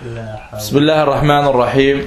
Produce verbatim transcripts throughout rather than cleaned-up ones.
Bismillahirrahmanirrahim.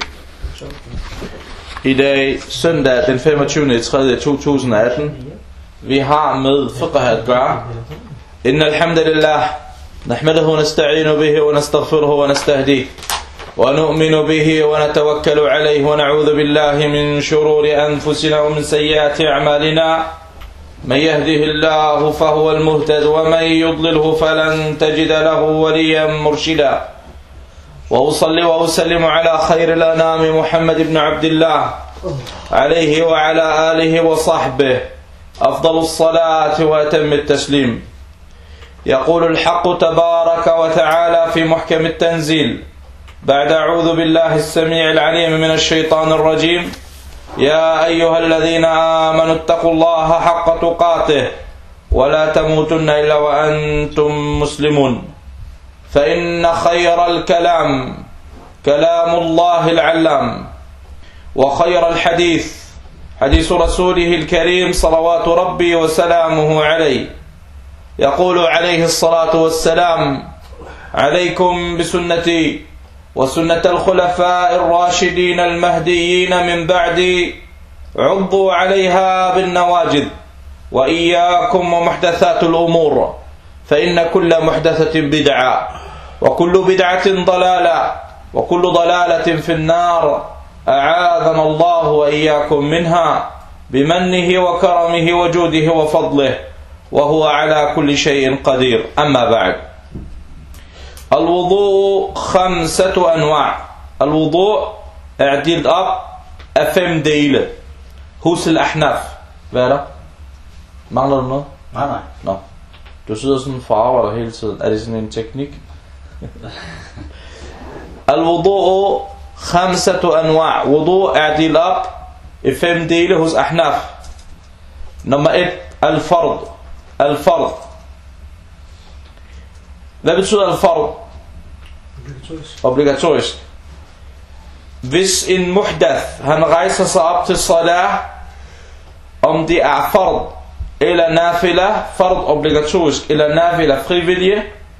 I dag søndag den femogtyvende tredje to tusind og atten. Vi har med fiqh at gøre. Inna alhamdulillah nahmaduhu wa nasta'inu bihi wa nastaghfiruhu wa nastahdihi wa nu'minu bihi wa natawakkalu alayhi wa na'udhu billahi min shururi anfusina wa min sayyiati a'malina. من يهده الله فهو المهتد ومن يضلله فلن تجد له وليا مرشدا وأصلي وأسلم على خير الأنام محمد بن عبد الله عليه وعلى آله وصحبه أفضل الصلاة وأتم التسليم. يقول الحق تبارك وتعالى في محكم التنزيل بعد أعوذ بالله السميع العليم من الشيطان الرجيم: يا أيها الذين آمنوا اتقوا الله حق تقاته ولا تموتن إلا وأنتم مسلمون فإن خير الكلام كلام الله العلام وخير الحديث حديث رسوله الكريم صلوات ربي وسلامه عليه. يقول عليه الصلاة والسلام: عليكم بسنتي وسنة الخلفاء الراشدين المهديين من بعدي عضوا عليها بالنواجذ وإياكم ومحدثات الأمور فإن كل محدثة بدعة وكل بدعة ضلالة وكل ضلالة في النار أعاذنا الله وإياكم منها بمنه وكرمه وجوده وفضله وهو على كل شيء قدير. أما بعد. الوضوء خمسة أنواع. الوضوء er delt op af fem dele hos al-Ahnaf. Hvad er der? Mangler du noget? Nej, nej. Nå. Du sidder sådan farver der hele tiden. Er det sådan en teknik? Al-wudu' khamsatu anwa'. Wudu' er delt op i fem dele hos Ahnaf. Nummer et, al-fard. Al-fard. Hvad betyder al-fard? Obligatorisk. Obligatorisk. Hvis en muhdath, han rejser sig op til salah, om det er fard eller nafila, fard obligatorisk eller nafila frivillige,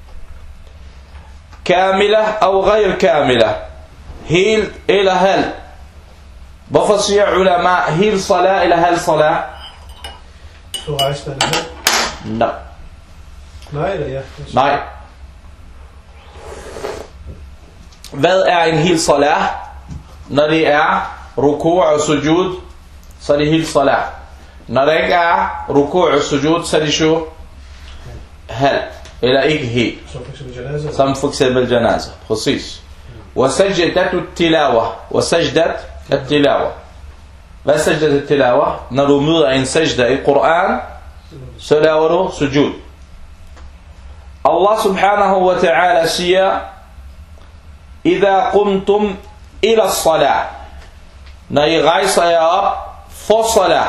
kamila og ghair kamila, helt eller halv. Hvorfor siger ulama helt salah eller halv salah? Så rejser det halv? Nej. Nej eller ja? Nej. Hvad er en hel salah? Når det er ruku' og sujud, så er det hel salah. Når der ikke er ruku' og sujud, så er det jo halv, eller ikke helt. Som for eksempel janaza? Som for eksempel janaza, præcis. Wa sajdatu tilawa. Wa sajdat at-tilawa. Hvad er sajdat at-tilawa? Når du møder en sajda i Koran, så laver du sujud. Allah subhanahu wa ta'ala siger: إذا قمتم إلى الصلاة, når I rejser jer op for salat,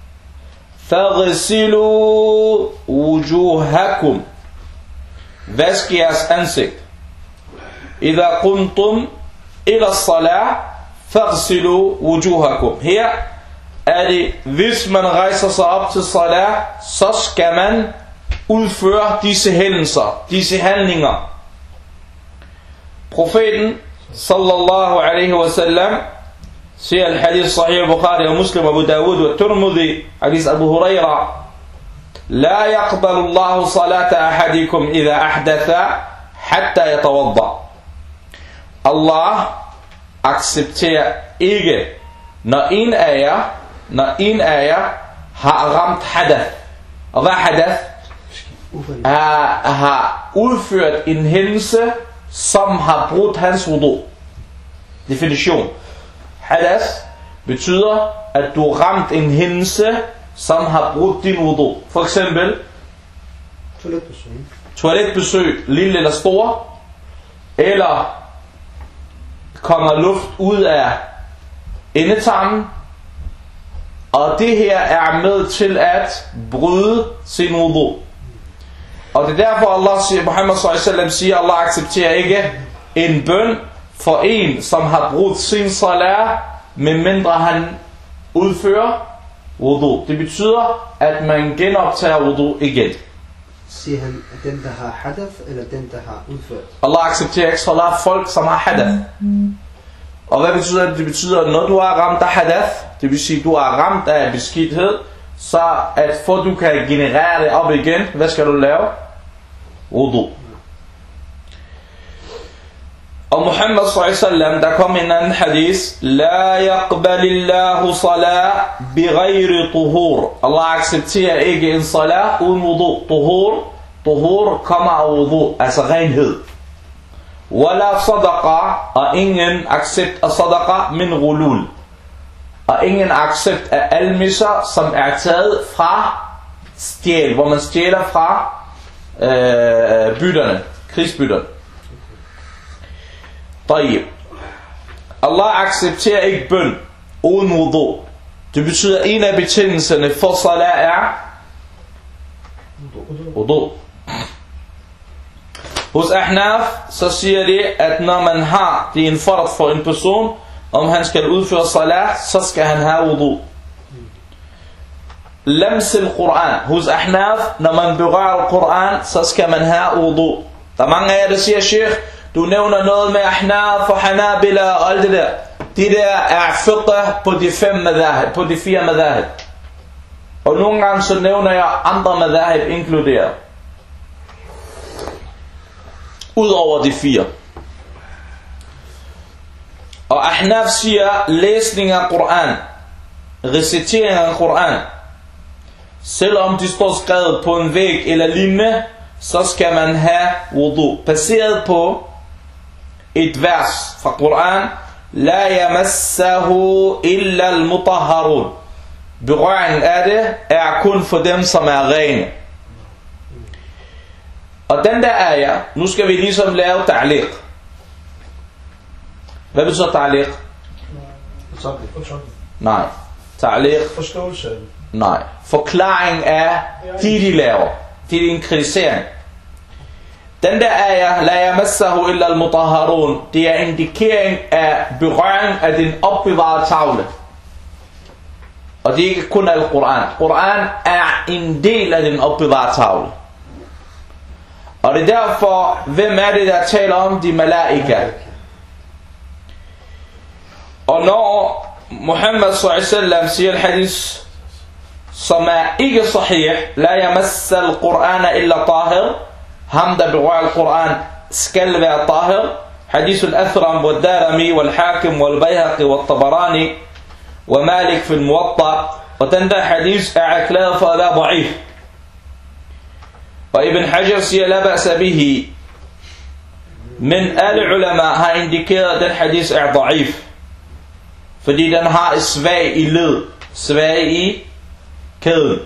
فاغسلوا وجوهكم, vask jeres ansigt. إذا قمتم إلى الصلاة فاغسلوا وجوهكم. Her er det, hvis man rejser sig op til salat, så skal man udføre disse hændelser, disse handlinger. Profeten sallallahu alaihi wa sallam siger al-hadith sahih Bukhari og Muslim og Abu Dawud og Tirmidhi, hadith Abu Huraira: لا يقبل الله صلاة أحدكم إذا أحدث حتى يتوضأ. Allah accepterer ikke, når en af jer, når en af jer har ramt hadath. Og hvad hadath? Har, har udført en hændelse, som har brudt hans wudu. Definition: hadath betyder, at du ramt en hændelse, som har brudt din wudu. For eksempel toiletbesøg. Toiletbesøg, lille eller stor, eller kommer luft ud af endetarmen, og det her er med til at bryde sin wudu. Og det er derfor Allah siger, Muhammad sallallahu alaihi wasallam siger, Allah accepterer ikke en bøn for en, som har brudt sin salat, medmindre han udfører wudu. Det betyder, at man genoptager wudu igen. Siger han, at den, der har hadath, eller den, der har udført? Allah accepterer ikke salat folk, som har hadath. Og hvad betyder det? Det betyder, at når du er ramt af hadath, det vil sige, at du er ramt af beskidthed, så at for du kan generere det op igen, hvad skal du lave? Wudu. Og Muhammad sallallahu alaihi wasallam, der kom en anden hadith, La yaqbalillahu salat bighayri tuhur. Allah accepterer ikke en salat uden wudu. Tuhur, tuhur kommer af wudu, altså renhed. Wala sadaqa, og ingen accept af sadaqa min ghulul. Og ingen accept af almisser, som er taget fra stjæl, hvor man stjæler fra øh, bytterne, krigsbytterne. طيب. Allah accepterer ikke bøn uden wudu. Det betyder, at en af betingelserne for salat er wudu. Hos Ahnaf så siger de, at når man har det en fard for en person, om han skal udføre salat, så skal han have wudu. Lams al-Quran. Hos Ahnaf, når man berører Quran, så skal man have wudu. Der er mange af jer, der siger, Sheikh, du nævner noget med Ahnaf og Hanabila og alt det der. Det der er fiqh på de fem madahib, på de fire madahib. Og nogle gange så nævner jeg andre madahib inkluderet. Udover de fire. Og Ahnaf siger, læsning af Quran, recitering af Quran, selvom de står skrevet på en væg eller lignende, så skal man have wudu. Baseret på et vers fra Quran, La yamassahu illa al-mutahharun. Berøringen af det er kun for dem, som er rene. Og den der ayah, nu skal vi ligesom lave ta'liq. Hvad betyder ta'liq? Nej. Ta'liq? Forståelse. Nej. Forklaring af de, de laver. Det er en kritisering. Den der ayah, la yamassahu illa al-mutahharun, det er indikering af berøring af den opbevarede tavle. Og det er ikke kun al-Quran. Quran er en del af den opbevarede tavle. Og det er derfor, hvem er det, der taler om? De malaika. Og når Muhammad sallallahu alaihi wasallam siger et hadith, som er ikke sahih, la yamassa al-Qur'ana illa tahir, ham der berører al-Quran skal være tahir. Hadith al-Athram wal-Darami wal-Hakim wal-Bayhaqi wal-Tabarani og Malik fi al-Muwatta. Og den der hadith er erklæret for at være da'if. Og Ibn Hajar siger la ba'sa bihi. Men alle ulama har indikeret at den hadith er da'if, fordi den har et svag i led, svag i kæden.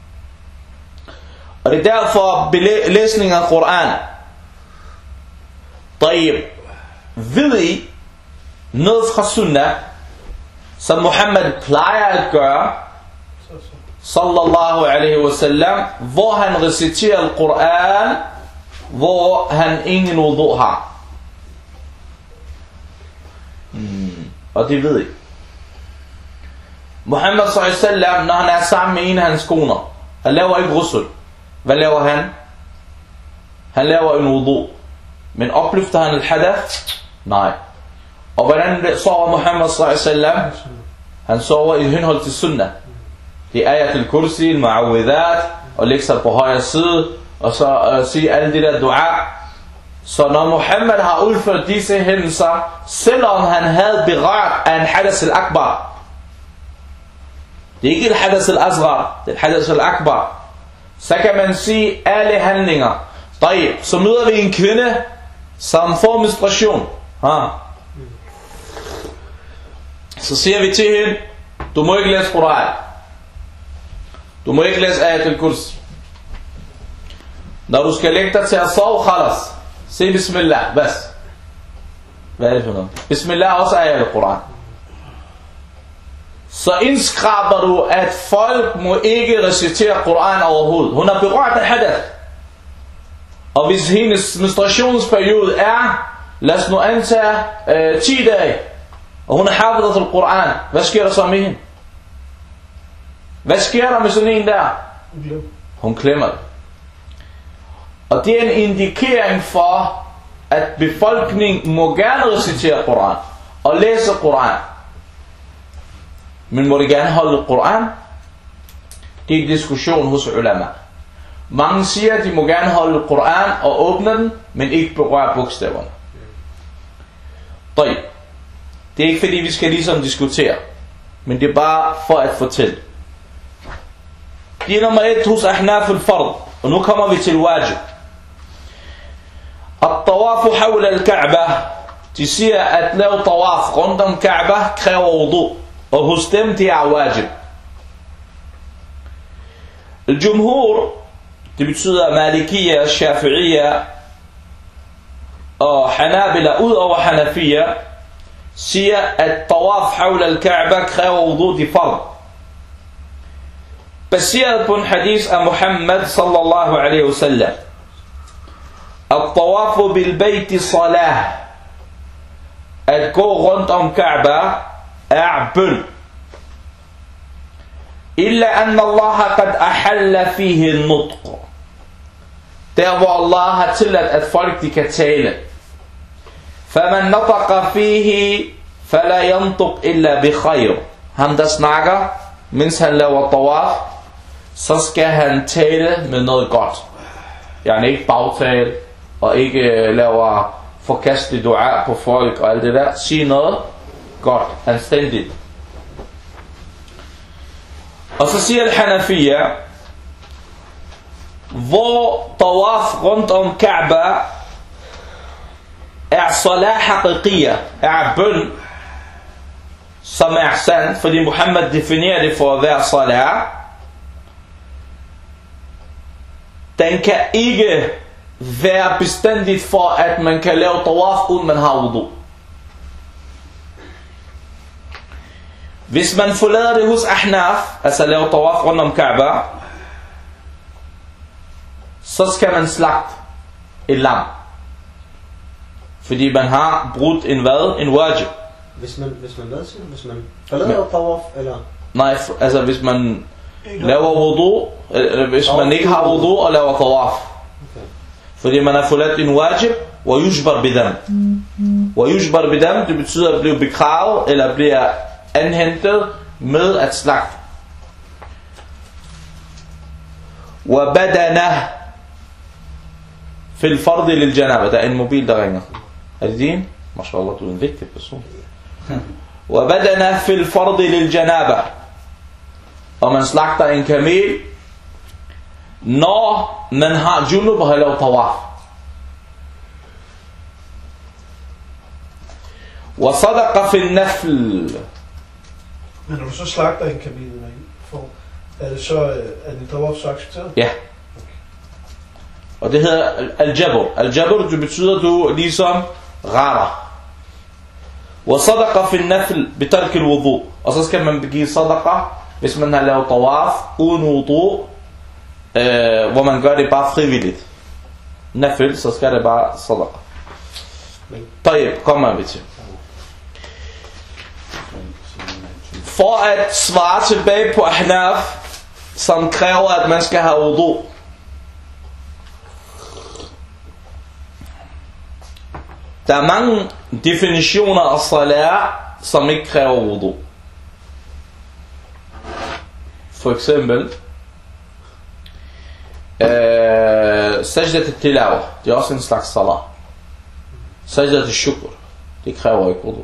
Og det er derfor læsning af Quran. طيب. Ved I noget fra sunnah, som Muhammad plejer at gøre, sallallahu alaihi wasallam, hvor han reciterer Quran, hvor han ingen wudu har? Hmm. Og det ved I. Muhammad sallallahu alaihi wasallam, når han er sammen med en af hans koner, han laver ikke ghusl. Hvad laver han? Han laver en wudu. Men opløfter han al-hadath? Nej. Og hvordan sover Muhammad sallallahu alaihi wasallam? Han sover i henhold til sunnah. Det er ayat al-kursi, al-ma'awidat, og lægge sig på højre side, og så uh, sige alle de der dua. Så når Muhammad har udført disse hændelser, selvom han havde berørt af en hadath al-akbar, det er ikke et hadath al-asghar, det er et hadath al-akbar, så kan man sige alle handlinger. طيب. Så møder vi en kvinde, som får menstruation. Ha. Så siger vi til hende, du må ikke læse Quran. Du må ikke læse ayat al-kursi. Når du skal lægge dig til at sove, khalas, sig bismillah, bas. Hvad er det for noget? Bismillah også ayat al-Quran. Så indskraber du, at folk må ikke recitere Quran overhovedet. Hun har berørt af hadath. Og hvis hendes menstruationsperiode er, lad os nu antage øh, ti dage, og hun har hafidet til Quran, hvad sker der så med hende? Hvad sker der med sådan en der? Hun klemmer det. Og det er en indikering for, at befolkningen må gerne recitere Koran og læse Koran. Men må de gerne holde Koran? Det er en diskussion hos ulama. Mange siger, at de må gerne holde Koran og åbne den, men ikke berøre bogstaverne. Det er ikke fordi vi skal ligesom diskutere, men det er bare for at fortælle. Det er nummer et hos Ahnaf al-Fard, og nu kommer vi til wajib. At-tawafu hawla al-Ka'ba. De siger, at lave tawaf rundt om Ka'ba kræver wudu, og hos dem det er wajib. Al-Jumhur, det betyder Malikiyya, Shafi'iyya og Hanabila ud over Hanafiyya, siger, at tawaf hawla al-Ka'ba kræver wudu til fard. Baseret på en hadith af Muhammad sallallahu alaihi wasallam. At-tawafu bil-bayti salah. At gå rundt om Ka'ba er bøn. Illa anna Allah qad ahalla fihi an-nutq. Der hvor Allah har tilladt at folk de kan tale. فَمَنْ نَطَقَ فِيهِ فَلَا يَنْطُقْ إِلَّا بِخَيْرٍ. Han der snakker, mens han laver tawaf, så skal han tale med noget godt. Yani ikke bagtale, og ikke laver forkastelig dua på folk og alt det der. Sig noget godt, anstændigt. Og så siger al-Hanafiyya, hvor tawaf rundt om Ka'ba er salah haqiqiyya, er bøn, som er sand, fordi Muhammad definerer det for at være salah. Den kan ikke være bestandigt for, at man kan lave tawaf, uden man har wudu. Hvis man forlader det hos Ahnaf, altså lave tawaf rundt om Ka'ba, så skal man slagte et lam. Fordi man har brudt en hvad? En wajib. Hvis man, hvis man hvad siger? Hvis man forlader tawaf, eller? Nej, altså hvis man laver wudu, eller hvis man ikke har wudu og laver tawaf. Okay. Fordi man har forladt en wajib, wa yujbar bidam. Wa yujbar bidam, det betyder at blive begravet, eller bliver anhentet med at slagte. Wa badana fil fardi lil janaba. Der er en mobil der ringer. Er det din? Mashallah, du er en vigtig person. Wa badana fil fardi lil janaba. Og man slagter en kamel, når man har junub og har lavet tawaf. Wa sadaqa fil nafl. Men når du så slagter en kamel, er det så, er det tawaf så accepteret? Ja. Og det hedder al-jabr. Al-jabr, det betyder, du ligesom retter. Wa sadaqa fil nafl bitark al-wudu. Og så skal man begive sadaqa, hvis man har lavet tawaf uden wudu, øh, hvor man gør det bare frivilligt. Nafl, så skal det bare sadaqa. Tayyib, kommer vi til. For at svare tilbage på Ahnaf, som kræver, at man skal have wudu. Der er mange definitioner af salat, som ikke kræver wudu. For eksempel, øh, sajdat al-tilawa, det er også en slags salat. Sajdat al-shukr, det kræver ikke wudu.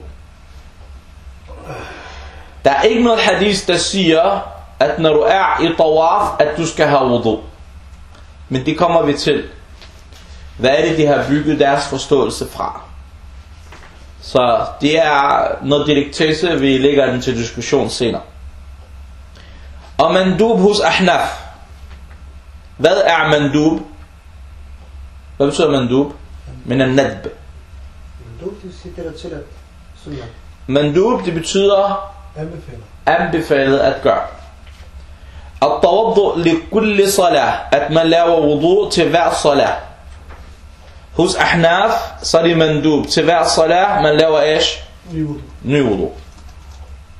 Der er ikke noget hadith, der siger, at når du er i tawaf, at du skal have wudu. Men det kommer vi til. Hvad er det, de har bygget deres forståelse fra? Så det er noget direktøse, vi lægger den til diskussion senere. Og mandub hos Ahnaf. Hvad er mandub? Hvad betyder mandub? Men en nadb. Mandub, det siger det til at sunna. Mandub, det betyder Anbefalet. anbefalet at gøre. At-tawaddu li kulli salah, at man laver wudu til hver salah. Hos Ahnaf, så er det mandub. Til hver salah, man laver æsh? Ny wudu.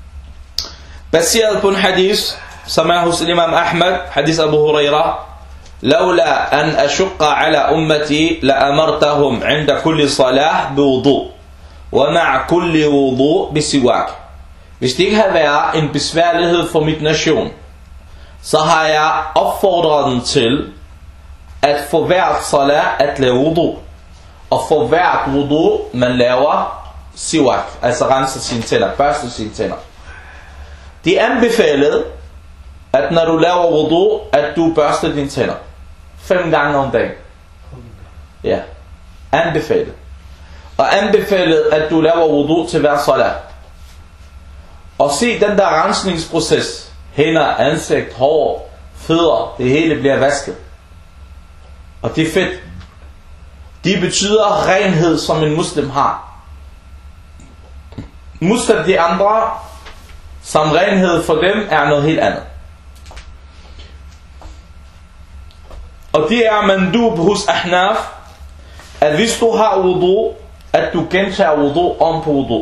Baseret på en hadith, som er hos Imam Ahmad, hadith Abu Huraira, لولا أن أشق على أمتي لأمرتهم عند كل صلاة بوضوء ومع كل وضوء بسواك. Hvis det ikke havde været en besværlighed for mit nation, så har jeg opfordret den til at for hvert salat at lave wudu, og for hvert wudu man laver siwak, altså renser sine tænder, børster sine tænder. Det er anbefalet, at når du laver wudu, at du børster dine tænder fem gange om dagen. Ja, anbefalet. Og anbefalet, at du laver wudu til hver salat. Og se den der rensningsproces, hænder, ansigt, hår, fødder, det hele bliver vasket. Og det er fedt. Det betyder renhed, som en muslim har. Modsat de andre, som renhed for dem er noget helt andet. Og det er mandub hos Ahnaf, at hvis du har wudu, at du gentager wudu om på wudu.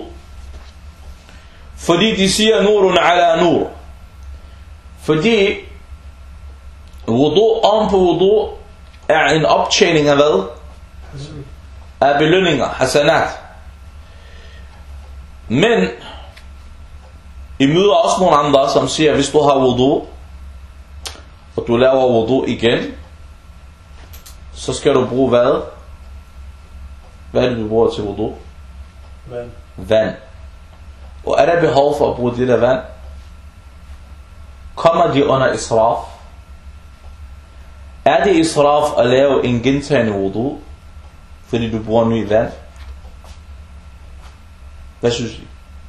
Fordi de siger nurun ala nur. Fordi wudu om på wudu er en optjening af hvad? Af belønninger, hasanat. Men I møder også nogle andre, som siger, hvis du har wudu, og du laver wudu igen, så skal du bruge hvad? Hvad er det, du bruger til wudu? Vand. Vand. Og er der behov for at bruge det der vand? Kommer de under israf? Er det israf at lave en gentagende wudu, fordi du bruger ny vand? Hvad synes I?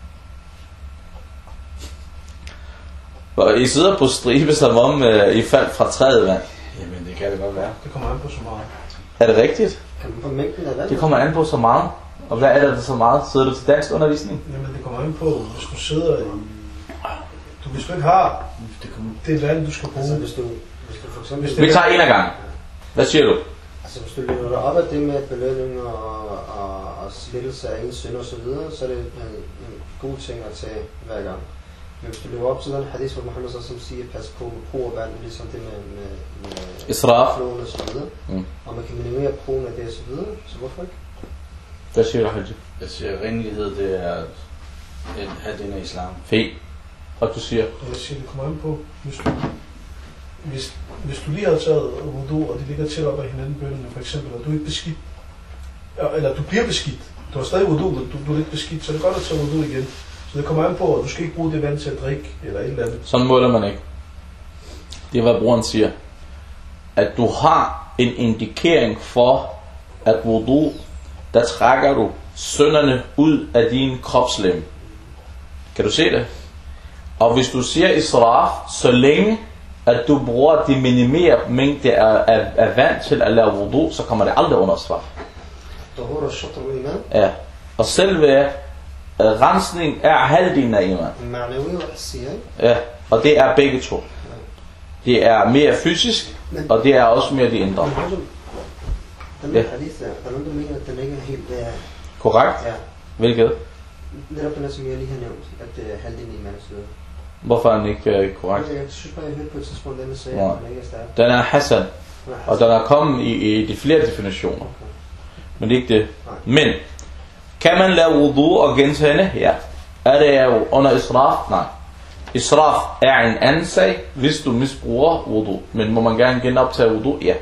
Og I sidder på stribe, som om uh, I faldt fra træet vand. Jamen det kan det godt være. Det kommer an på så meget. Er det rigtigt? På mængden af vand. Det kommer an på så meget. Og hvad er det så meget? Sidder du til dansk undervisning? Jamen det kommer an på, hvis du sidder i... Du, hvis du ikke har det, det vand, du skal bruge. Altså hvis du, hvis du for eksempel... Vi tager en af gangen. Hvad siger du? Altså hvis du lever dig op af det med belønning og, og, og slettelse af ens synd og så videre, så er det en, en god ting at tage hver gang. Men hvis du lever op til den hadith, hvor Muhammed så som siger, pas på med brug af vand, ligesom det med, med, med israf floden og så videre, mm. og man kan minimere brugen af det og så videre, så hvorfor ikke? Hvad siger du, Haji? Jeg siger, at renlighed, det er at have den af islam. Fint. Og du siger? Jeg siger, det kommer an på, hvis du, hvis, hvis du lige har taget wudu, og de ligger til op ad hinanden bønderne, for eksempel, og du er ikke beskidt, eller du bliver beskidt, du har stadig wudu, men du, du er ikke beskidt, så det er godt at tage wudu igen. Så det kommer an på, at du skal ikke bruge det vand til at drikke, eller et eller andet. Sådan måler man ikke. Det er, hvad brugeren siger. At du har en indikering for, at wudu, der trækker du synderne ud af din kropslem. Kan du se det? Og hvis du siger israf, så længe at du bruger de minimerer mængde af, af, af vand til at lave wudu, så kommer det aldrig under straf. Ja. Og selve uh, rensning er halvdelen af iman. Ja. Og det er begge to. Det er mere fysisk, og det er også mere de indre. Den ja. Hadith der, der er nogen, der mener, at den ikke er helt... Uh, korrekt? Ja. Hvilket? Netop den, som jeg lige har nævnt, at det er halvdelen i mands side. Hvorfor er den ikke uh, korrekt? Jeg synes bare, jeg hørte på et tidspunkt, den der sagde, ja. At den ikke er stærk. Den er Hassan, og den er kommet i, i de flere definitioner. Okay. Men det er ikke det. Nej. Men, kan man lave wudu og gentagende? Ja. Er det jo under israf? Nej. Israf er en anden sag, hvis du misbruger wudu. Men må man gerne genoptage wudu? Ja.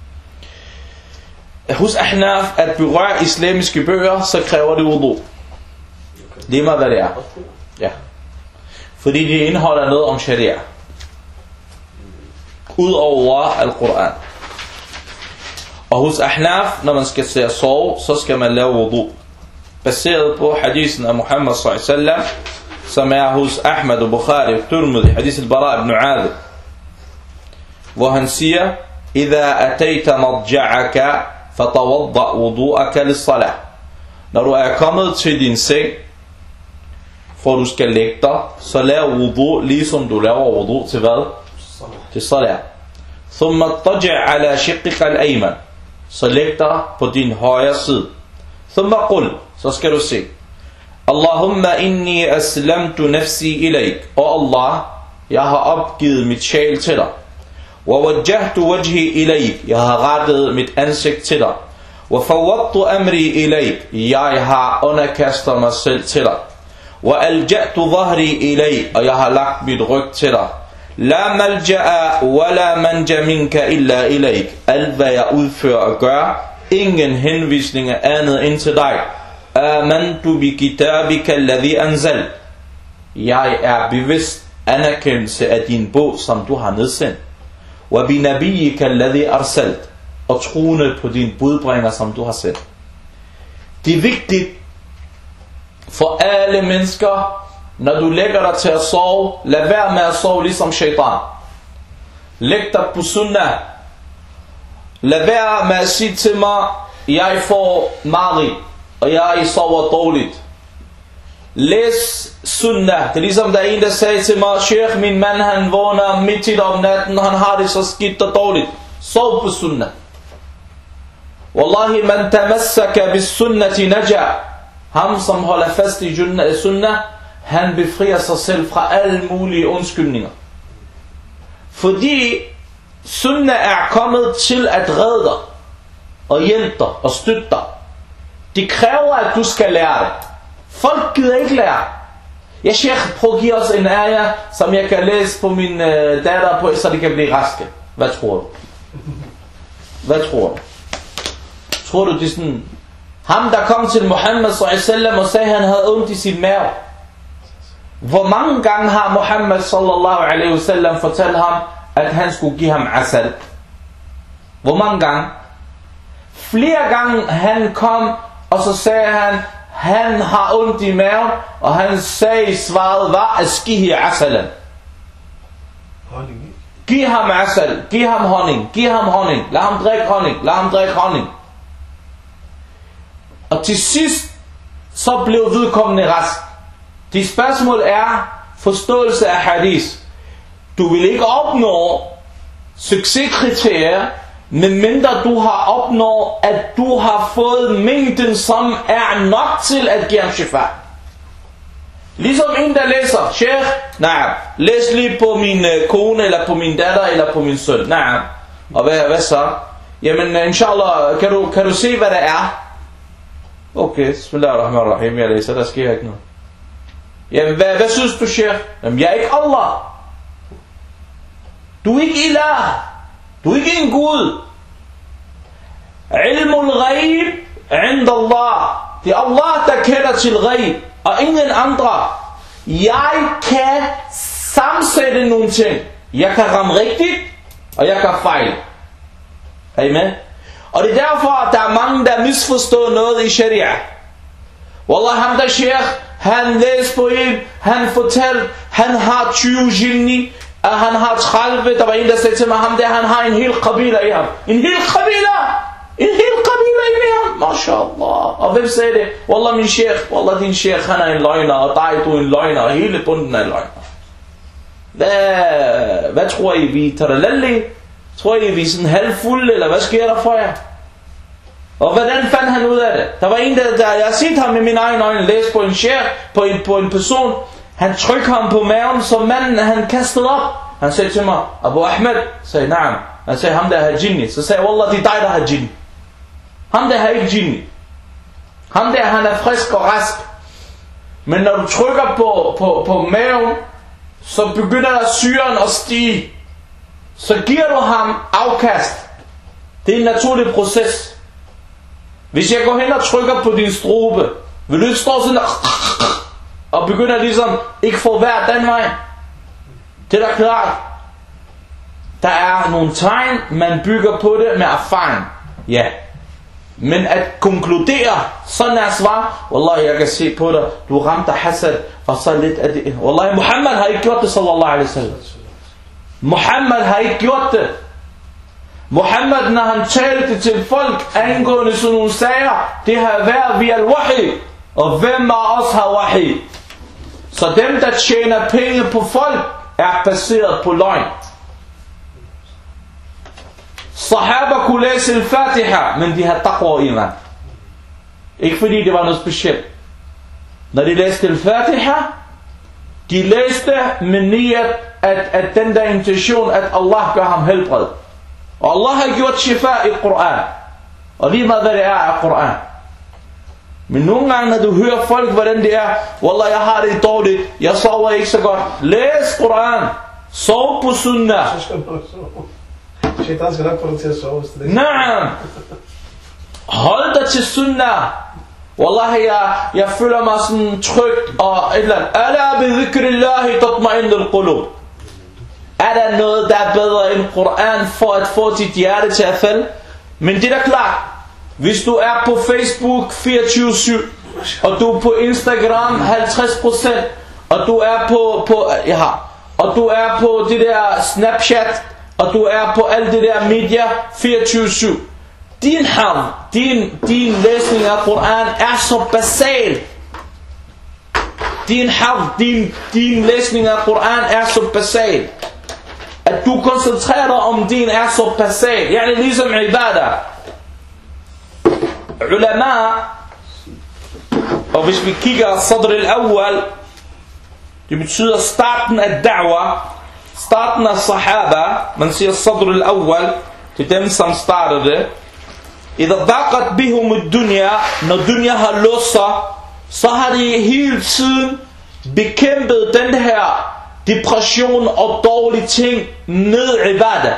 Hos Ahnaf, at berøre islamiske bøger, så kræver det wudu. Det er meget, hvad det er. Ja. Fordi det indeholder noget om sharia. Udover al-Quran. Og hos Ahnaf, når man skal se at sove, så skal man lave wudu. Baseret på hadisen af Muhammad sallallahu alaihi wasallam, som er hos Ahmad og Bukhari og Tirmidhi, hadis al-Bara ibn Azib, hvor han siger, إذا أتيت مضجعك فتوضأ وضوءك للصلاة. Når du er kommet til din seng, for du skal lægge dig, så lav wudu, ligesom du laver wudu til hvad? Til salat. ثم اضطجع على شقك الأيمن. Så læg dig på din højre side. ثم قل. Så skal du sige, Allahumma inni aslamtu nafsi ilayk. Og Allah, jeg har opgivet mit sjæl til dig. وَوَجَّهْتُ وَجْهِي إِلَيْكَ. Jeg har rettet mit ansigt til dig. وَفَوَّضْتُ أَمْرِي إِلَيْكَ. Jeg har underkastet mig selv til dig. وَأَلْجَأْتُ ظَهْرِي إِلَيْكَ. Og jeg har lagt mit ryg til dig. لَا مَلْجَأَ وَلَا مَنْجَ مِنْكَ إِلَّا إِلَيْكَ. Alt hvad jeg udfører og gør, ingen henvisning er andet end til dig. آمَنْتُ بِكِتَابِكَ الَّذِي أَنزَلْ. Jeg er bevidst anerkendelse af din bog, som du har nedsendt. وَبِنَبِيِّكَ الَّذِي أَرْسَلْتَ. Og troende på din budbringer, som du har sendt. Det er vigtigt for alle mennesker, når du lægger dig til at sove, lad være med at sove ligesom shaitan. Læg dig på sunnah. Lad være med at sige til mig, jeg får mari, og jeg sover dårligt. Læs sunnah. Det er ligesom der er en, der sagde til mig, Sheikh, min mand han vågner midt i om natten, han har det så skidt og dårligt. Sov på sunnah. Wallahi, man tamassaka bis sunnati naja. Ham som holder fast i sunnah, han befrier sig selv fra alle mulige undskyldninger. Fordi sunnah er kommet til at redde dig, og hjælpe dig, og støtte dig. Det kræver, at du skal lære det. Folk gider ikke lære. Ja, Sheikh, prøv at give os en ayah, som jeg kan læse på min øh, datter på, så de kan blive raske. Hvad tror du? Hvad tror du? Tror du, det er sådan... Ham, der kom til Muhammad sallallahu alaihi wasallam og sagde, at han havde ondt i sin mave. Hvor mange gange har Muhammad sallallahu alaihi wasallam fortalt ham, at han skulle give ham asal? Hvor mange gange? Flere gange han kom, og så sagde han, han har ondt i maven, og han sagde, svaret var, askihi asalan. Giv ham asal, giv ham honning, giv ham honning, lad ham drikke honning, lad ham drikke honning. Og til sidst, så blev vedkommende rask. Det spørgsmål er forståelse af hadith. Du vil ikke opnå succeskriterier, medmindre du har opnået, at du har fået mængden, som er nok til at give ham shifa. Ligesom en, der læser, Sheikh, nej, læs lige på min kone, eller på min datter, eller på min søn. Nej. Og hvad, hvad så? Jamen, inshallah, kan du, kan du se, hvad det er? Okay, bismillahirrahmanirrahim, jeg læser, der sker ikke noget. Jamen, hvad, hvad synes du, Sheikh? Jamen, jeg er ikke Allah. Du er ikke ilah. Du er ikke en Gud. Ilmul ghaib ind Allah. Det er Allah, der kender til ghaib, og ingen andre. Jeg kan sammensætte nogle ting. Jeg kan ramme rigtigt, og jeg kan fejle. Amen. Og det er derfor, at der er mange, der misforstår noget i sharia. Wallah, ham der sheikh, han læste på en, han fortalte, han har tyve jinni, og han har tredive. Der var en, der sagde til mig, ham der, han har en hel qabila i ham. En hel qabila! En hel qabila i ham! MashaAllah. Og hvem sagde det? Wallah, min sheikh, wallah, din sheikh, han er en løgner, og dig, du er en løgner, og hele bunden er en løgner. Hvad, hvad tror I, vi taralalli? Tror I, vi er sådan halvfulde, eller hvad sker der for jer? Og hvordan fandt han ud af det? Der var en, der, der jeg har set ham med mine egne øjne, læse på en sheikh, på en, på en person. Han trykker ham på maven, så manden, han kastede op. Han sagde til mig, Abu Ahmed, sagde, naam. Han sagde, ham der har jinni. Så sagde jeg, wallah, det er dig, der har jinni. Ham der har ikke jinni. Ham der, han er frisk og rask. Men når du trykker på, på, på maven, så begynder der syren at stige. Så giver du ham afkast. Det er en naturlig proces. Hvis jeg går hen og trykker på din strube, vil du ikke stå sådan der, og begynder ligesom ikke få hver den vej. Det er da klart. Der er nogle tegn, man bygger på det med erfaring. Ja. Men at konkludere, sådan er svar, wallah, jeg kan se på dig, du ramte hasad, og så lidt af det. Wallah, Muhammad har ikke gjort det, sallallahu alaihi wasallam. Muhammad har ikke gjort det. Muhammad, når han talte til folk angående sådan nogle sager, det har været via al-wahi. Og hvem af os har wahi? Så dem, der tjener penge på folk, er baseret på løgn. Sahaba kunne læse al-Fatiha, men de har taqwa og iman. Ikke fordi det var noget specielt. Når de læste al-Fatiha, de læste med niyat at, at den der intention, at Allah gør ham helbred. Og Allah har gjort shifa i Koran. Og lige meget hvad det er af Koran. Men nogle gange, når du hører folk, hvordan det er, wallah, jeg har det dårligt, jeg sover ikke så godt. Læs Koran. Sov på sunnah. Så skal man sove. Shaitan skal nok få dig til at sove, hvis det er det. Nej. Hold dig til sunnah. Wallahi, jeg, jeg føler mig sådan trygt og et eller andet. Ala bi dhikrillahi tatma'innul qulub. Er der noget, der er bedre end Koran for at få dit hjerte til at falde? Men det er da klart. Hvis du er på Facebook fireogtyve syv, og du er på Instagram halvtreds procent, og du er på, på ja, og du er på det der Snapchat, og du er på alt det der media fireogtyve syv. Din ham, din, din læsning af Koran er så basal. Din ham, din, din læsning af Koran er så basal. At du koncentrerer dig om din er så basal. Yani ligesom ibadah. Ulama, og hvis vi kigger sadr al-awwal, det betyder starten af da'wah, starten af sahaba, man siger sadr al-awwal, til dem som startede det. Idha daqat bihum ad-dunya, når dunya har låst sig, så har de hele tiden bekæmpet den her depression og dårlige ting med ibadah.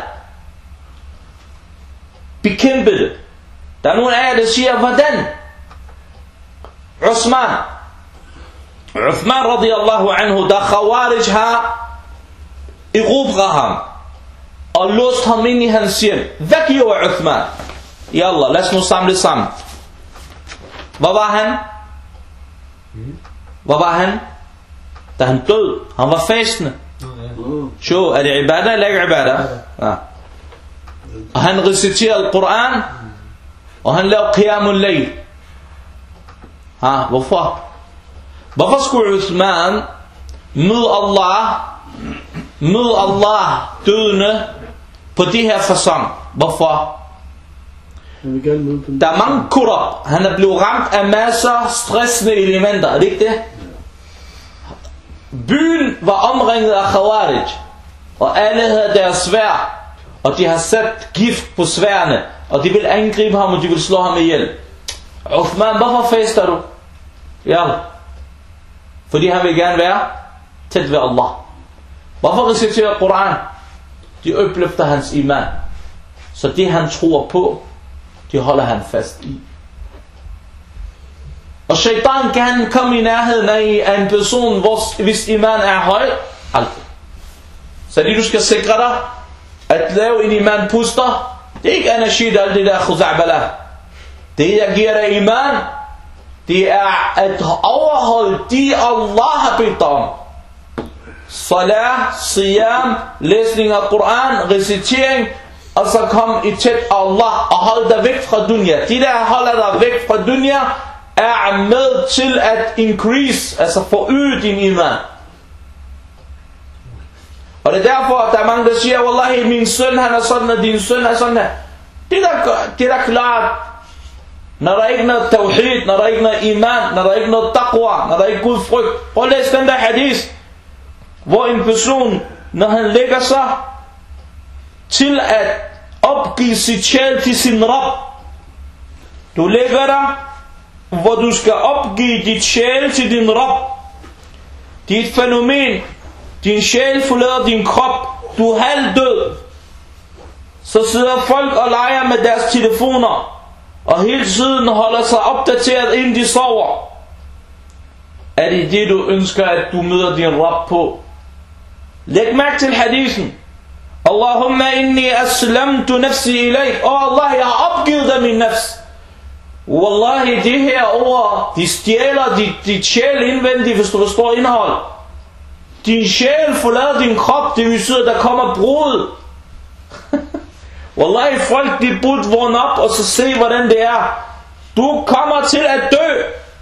Bekæmpet det. Der er nogle af jer, der siger, hvordan? Uthman. Uthman radiyallahu anhu, da Khawarij har erobret ham og låst ham ind i hans hjem. Hvad gjorde Uthman? Yallah, lad os nu samle sammen. Hvad var han? Hvad var han? Da han død, han var fastende. Sjå, er det ibadah eller ikke ibadah? Ja. Og han reciterede Koran, og han lavede qiyamul layl. Ha, hvorfor? Hvorfor skulle Uthman møde Allah, møde Allah dødende på de her fasong? Hvorfor? Der er mange kurab. Han er blevet ramt af masser stressende elementer. Er det ikke det? Byen var omringet af Khawarij, og alle havde deres svær, og de har sat gift på sværene, og de vil angribe ham, og de vil slå ham ihjel. Uthman, hvorfor fester du? Ja, fordi han vil gerne være tæt ved Allah. Hvorfor reciterer Koran? De opløfter hans iman, så det han tror på, det holder han fast i. Og shaitan kan komme i nærheden af en person, hvis iman er høj. Aldrig. Så det du skal sikre dig, at lave en iman puster, det er ikke anashid alt det der khuza'bala. Det der giver dig iman, det er at overholde de Allah har bedt om. Salah, siyam, læsning af Koran, recitering, og så kom i tæt af Allah og hold dig væk fra dunya. De der holder dig væk fra dunya er med til at increase, altså forøge din iman. Og det er derfor, at der er mange, der siger, wallahi, min søn han er sådan, og din søn er sådan her. Det er der, det er der klart. Når der ikke er noget tawhid, når der ikke er noget iman, når der ikke er noget taqwa, når der ikke er Gud frygt. Prøv at læse den der hadith, hvor en person, når han lægger sig til at opgive sit sjæl til sin Rab. Du lægger dig, hvor du skal opgive dit sjæl til din Rab. Det er et fænomen. Din sjæl forlader din krop. Du er halvdød. Så sidder folk og leger med deres telefoner, og hele tiden holder sig opdateret, inden de sover. Er det det, du ønsker, at du møder din Rab på? Læg mærke til hadithen. Allahumma inni aslamtu nafsi ilayk. Åh oh Allah, jeg har opgivet dig min nafs. Wallahi, det her ord, de stjæler dit, dit sjæl indvendigt, hvis du forstår indhold. Din sjæl forlader din krop, det vil sige, at der kommer brud. Wallahi, folk de burde vågne op og så se, hvordan det er. Du kommer til at dø.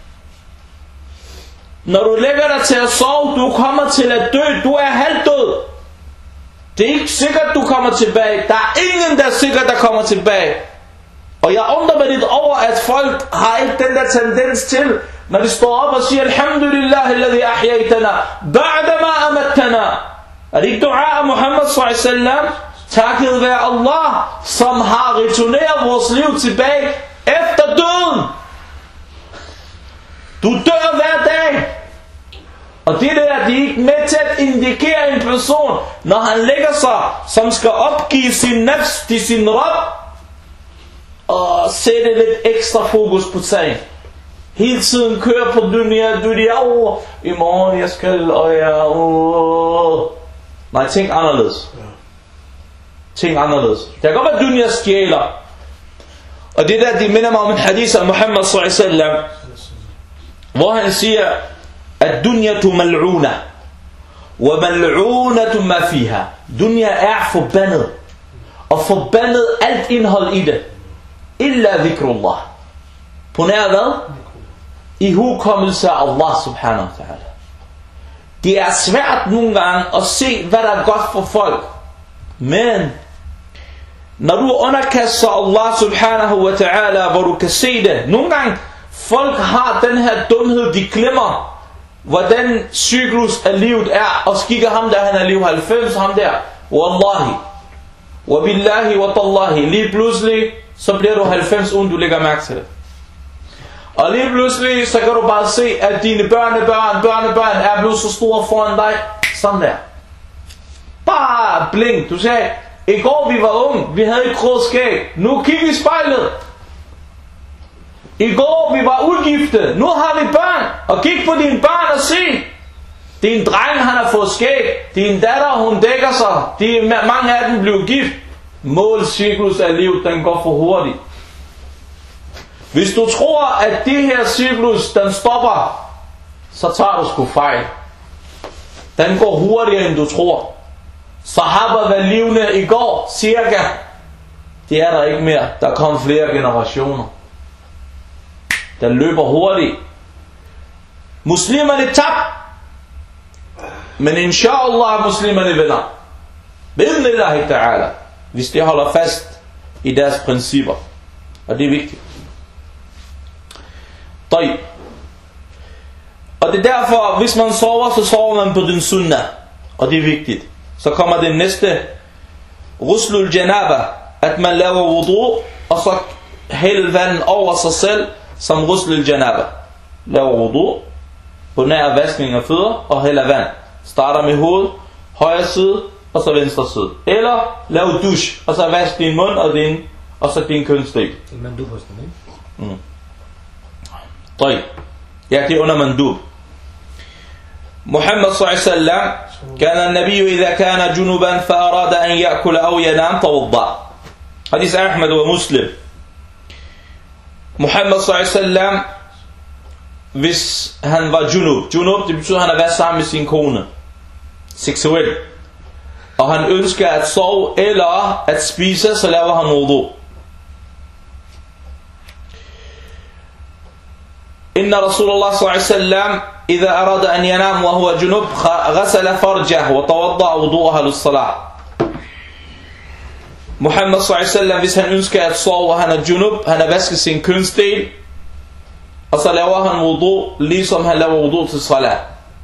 Når du lægger dig til at sove, du kommer til at dø. Du er halvdød. Det er ikke sikkert, du kommer tilbage. Der er ingen, der er sikkert, der kommer tilbage. Og jeg undrer mig lidt over, at folk har ikke den der tendens til, når de står op og siger, Alhamdulillah, alladhi ahyaytana, ba'da ma amattana. Er det ikke dua af Muhammad sallallahu alaihi wasallam? Takket være Allah, som har returneret vores liv tilbage efter døden. Du dør hver dag. Og det der, det er ikke med til at indikere en person, når han lægger sig, som skal opgive sin nafs til sin Rabb, og sætte lidt ekstra fokus på sagen. Hele tiden kører på dunya, dunya, oh, i morgen jeg skal, og jeg, oh. Nej, tænk anderledes. Ting anderledes. Det kan godt være, at dunya stjæler. Og det der, det minder mig om en hadith af Muhammad sallallahu alaihi wasallam, hvor han siger, at dunya tu mal'una, wa mal'una tu ma fiha. Dunya er forbandet, og forbandet alt indhold i det, illa dhikrullah. På nær hvad? I hukommelse af Allah subhanahu wa ta'ala. Det er svært nogle gange at se, hvad der er godt for folk. Men når du underkaster Allah subhanahu wa ta'ala, hvor du kan se det. Nogle gange folk har den her dumhed, de glemmer, hvordan cyklus af livet er, og skikker ham der, han er liv halvfems, ham der, wallahi, wabillahi, watallahi, lige pludselig, så bliver du halvfems, uden du lægger mærke til det. Og lige pludselig, så kan du bare se, at dine børnebørn, børnebørn er blevet så store foran dig, sådan der. Bare blink, du sagde, i går vi var unge, vi havde et grå skæg, nu kig i spejlet. I går vi var ugifte, nu har vi børn, og kig på dine børn og se. Din dreng, han har fået skæg, din datter, hun dækker sig, de, mange af dem blev gift. Målcyklus af livet, den går for hurtigt. Hvis du tror, at det her cyklus, den stopper, så tager du sgu fejl. Den går hurtigere, end du tror. Sahaba var livende i går, cirka. Det er der ikke mere. Der kom flere generationer. Den løber hurtigt. Muslimerne tab. Men inshallah muslimerne vinder. Bidnillahi ta'ala. Hvis de holder fast i deres principper. Og det er vigtigt. طيب. Og det er derfor, hvis man sover, så sover man på den sunnah. Og det er vigtigt. Så kommer det næste, Ruslul janaba, at man laver wudu, og så hælde vandet over sig selv, som Ruslul janaba. Laver wudu, på nær vaskning af fødder, og hælder vand. Starter med hovedet, højre side, og så venstre side. Eller lav dusch, og så vask din mund, og, din, og så din kønsdel. Mandub hos dem, ikke? Mm. طيب. Ja, det er under mandub. محمد صلى الله عليه وسلم كان النبي إذا كان جنبا فأراد أن يأكل أو ينام توضأ. حديث أحمد ومسلم. Muhammad صلى الله عليه وسلم, hvis han var junub, junub det betyder, at han har været sammen med sin kone seksuelt, og han ønsker at sove eller at spise, så laver han wudu. إن رسول الله صلى الله عليه وسلم إذا أراد أن ينام وهو جنوب غسل فرجه وتوضأ وضوءه للصلاة. Muhammad صلى الله عليه وسلم, hvis han ønsker at sove, og han er junub, han har vasket sin kønsdel, og så laver han wudu, ligesom han laver wudu til salat.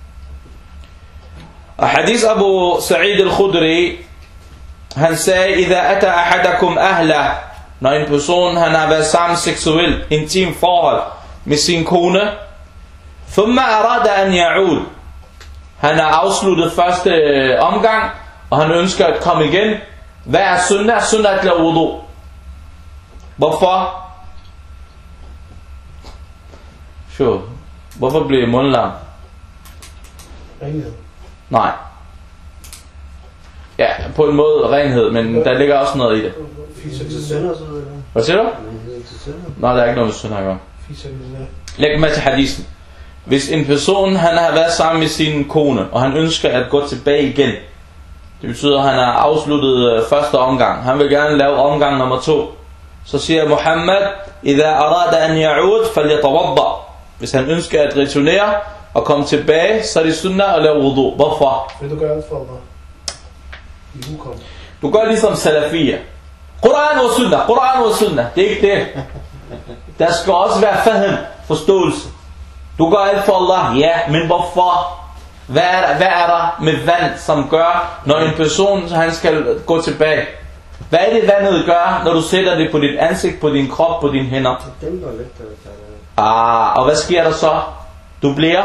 Og hadith Abu Sa'id al-Khudri, han sagde, إذا أتى أحدكم أهله, når en person han har været sammen seksuelt, intim forhold med sin kone, ثم أراد أن يعود, han har afsluttet første omgang, og han ønsker at komme igen. Hvad er sunnah? Sunnah at lave wudu. Hvorfor? Sure. Hvorfor bliver munden lam? Renhed. Nej. Ja, på en måde renhed, men der ligger også noget i det. Hvad siger du? Nej, der er ikke noget med sunnah at gøre. Læg med til hadisen. Hvis en person han har været sammen med sin kone, og han ønsker at gå tilbage igen, det betyder, at han har afsluttet første omgang, han vil gerne lave omgang nummer to, så siger Muhammad, إذا أراد أن يعود فليتوضأ. Hvis han ønsker at returnere og komme tilbage, så er det sunnah at lave wudu. Hvorfor? Vil du gøre alt for dig? I hukom. Du gør ligesom salafiyya. Quran og sunnah, Quran og sunnah. Det er ikke det. Der skal også være fahm, forståelse. Du gør alt for Allah, ja, men hvorfor? Hvad er, der, hvad er der med vand, som gør, når en person han skal gå tilbage? Hvad er det vandet gør, når du sætter det på dit ansigt, på din krop, på dine hænder? Det dæmper lidt. Ah, og hvad sker der så? Du bliver?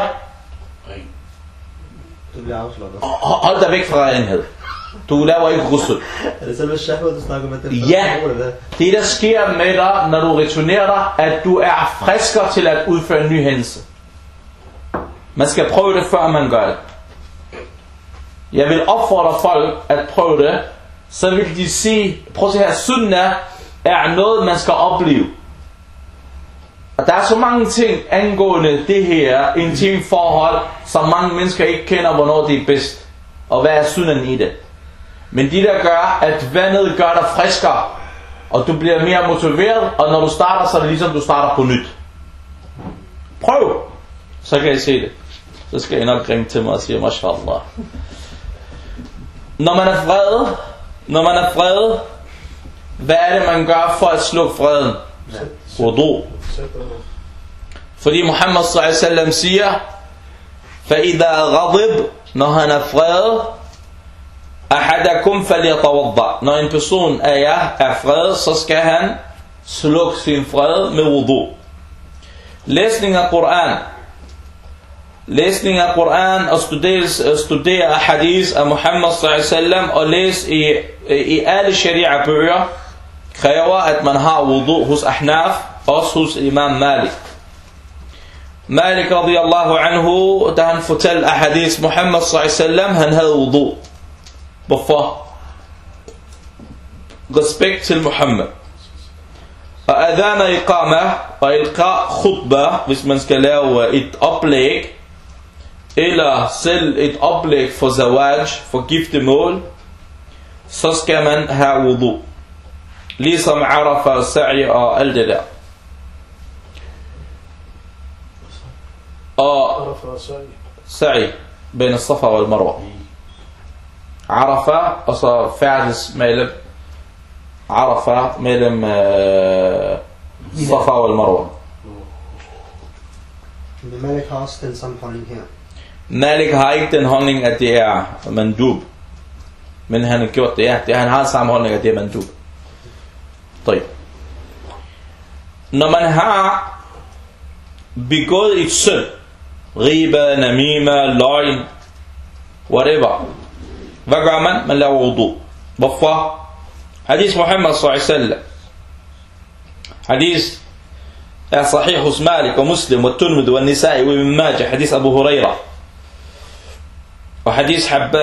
Du bliver afslappet. Hold dig væk fra renhed. Du laver ikke russel. Er det selve shahwat, du snakker med dem? Ja, det der sker med dig, når du returnerer dig, at du er friskere til at udføre en ny hændelse. Man skal prøve det, før man gør det. Jeg vil opfordre folk at prøve det, så vil de sige, prøv at se her, sunnah er noget, man skal opleve. Og der er så mange ting angående det her intime forhold, som mange mennesker ikke kender, hvornår det er bedst. Og hvad er sunnahen i det. Men de der gør, at vandet gør dig friskere, og du bliver mere motiveret, og når du starter, så er det ligesom du starter på nyt. Prøv! Så kan I se det. Så skal I nok ringe til mig og sige, mashallah. Når man er fred, når man er fred, hvad er det man gør for at slukke freden? Wudu. Fordi Muhammad sallallahu alaihi wasallam siger, فَإِذَا غَضِبْ, når han er fred, أَحَدَكُمْ فَلْيَتَوَضَّعْ, når en person af jer er fred, så skal han slukke sin fred med wudu. Læsning af Koran. Læsning af Koran og studere, studere hadith af Muhammad sallallahu alaihi wasallam og læse i, i alle sharia bøger kræver at man har wudu hos Ahnaf, også hos Imam Malik. Malik radiyallahu anhu, da han fortalte af hadith Muhammad sallallahu alaihi wasallam, han havde wudu. Hvorfor? Respekt til Muhammad. Og adhan og iqama og ilqa khutbah, hvis man skal lave et oplæg eller selv et oplæg for zawaj, for giftemål, så skal man have wudu. Ligesom Arafa og Sa'i og alt det der. Og Sa'i, ben Safa og Marwa. Arafa, og så færdes mellem Arafa, mellem uh, Safa og Marwa. Men Malik har også den samme holdning her. Malik har ikke den holdning, at det er mandub. Men han har gjort det, ja. Det, han har den samme holdning, at det er mandub. Når man har begået et synd, riba, namima, løgn, whatever, hvad gør man? Man laver wudu. Hvorfor? Hadith Muhammad sallallahu alaihi wasallam. Hadith er sahih hos Malik og Muslim og Tirmidhi og Nisa'i og Ibn Majah. Hadith Abu Huraira. Og hadith Habba,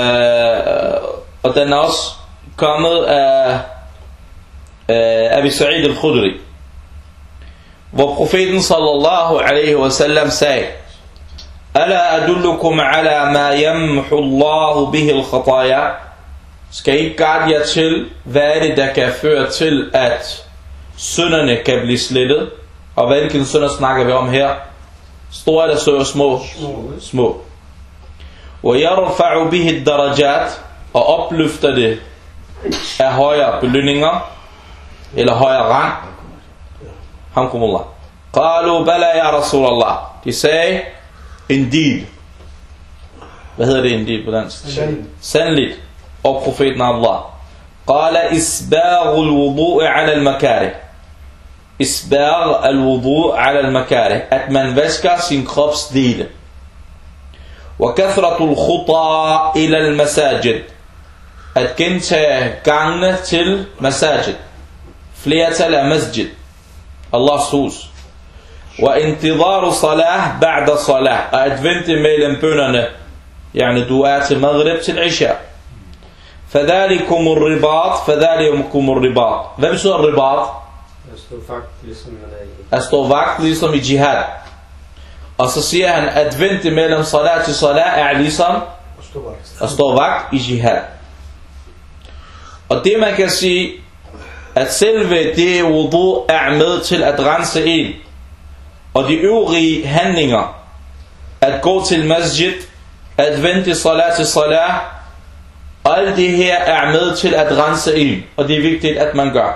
og den er også kommet af Abi Sa'id al-Khudri, hvor profeten sallallahu alaihi wasallam sagde: Ala adullukum ala ma yamhu Allahu bihi al-khataya. Skal I guide jer til, hvad er det, der kan føre til, at synderne kan blive slettet? Og hvilken synder snakker vi om her? Store eller så små? Små. وَيَرْفَعُ بِهِ الدَّرَجَاتِ, og opløfter det af højere belønninger, eller højere rang. Hamkumullah. قَالُوا بَلَا يَا رَسُولَ اللَّهِ. De sagde, indeed. Hvad hedder det indeed på dansk? Sandligt. Og profeten Allah. قَالَ إِسْبَاغُ الْوُضُوءِ عَلَى الْمَكَارِهِ. إِسْبَاغ الْوُضُوء عَلَى الْمَكَارِهِ, at man vasker sin krops dele. وَكَثْرَةُ الْخُطَى إِلَى الْمَسَاجِدِ, at gentage gangene til masajid. Flertal af masjid, Allahs hus. وَإِنْتِظَارُ صَلَاةِ بَعْدَ صَلَاةِ, og at vente mellem bønnerne, yani du er til maghrib til isha. فَذَلِكُمُ الرِّبَاطِ فَذَلِكُمُ الرِّبَاطِ. Hvad betyder ribat? At stå vagt ligesom i At stå vagt ligesom i jihad. Og så siger han, at vente mellem salat til salat er ligesom at stå vagt i jihad. Og det man kan sige, at selve det wudu er med til at rense en. Og de øvrige handlinger, at gå til masjid, at vente salat til salat, og alt det her er med til at rense en. Og det er vigtigt, at man gør.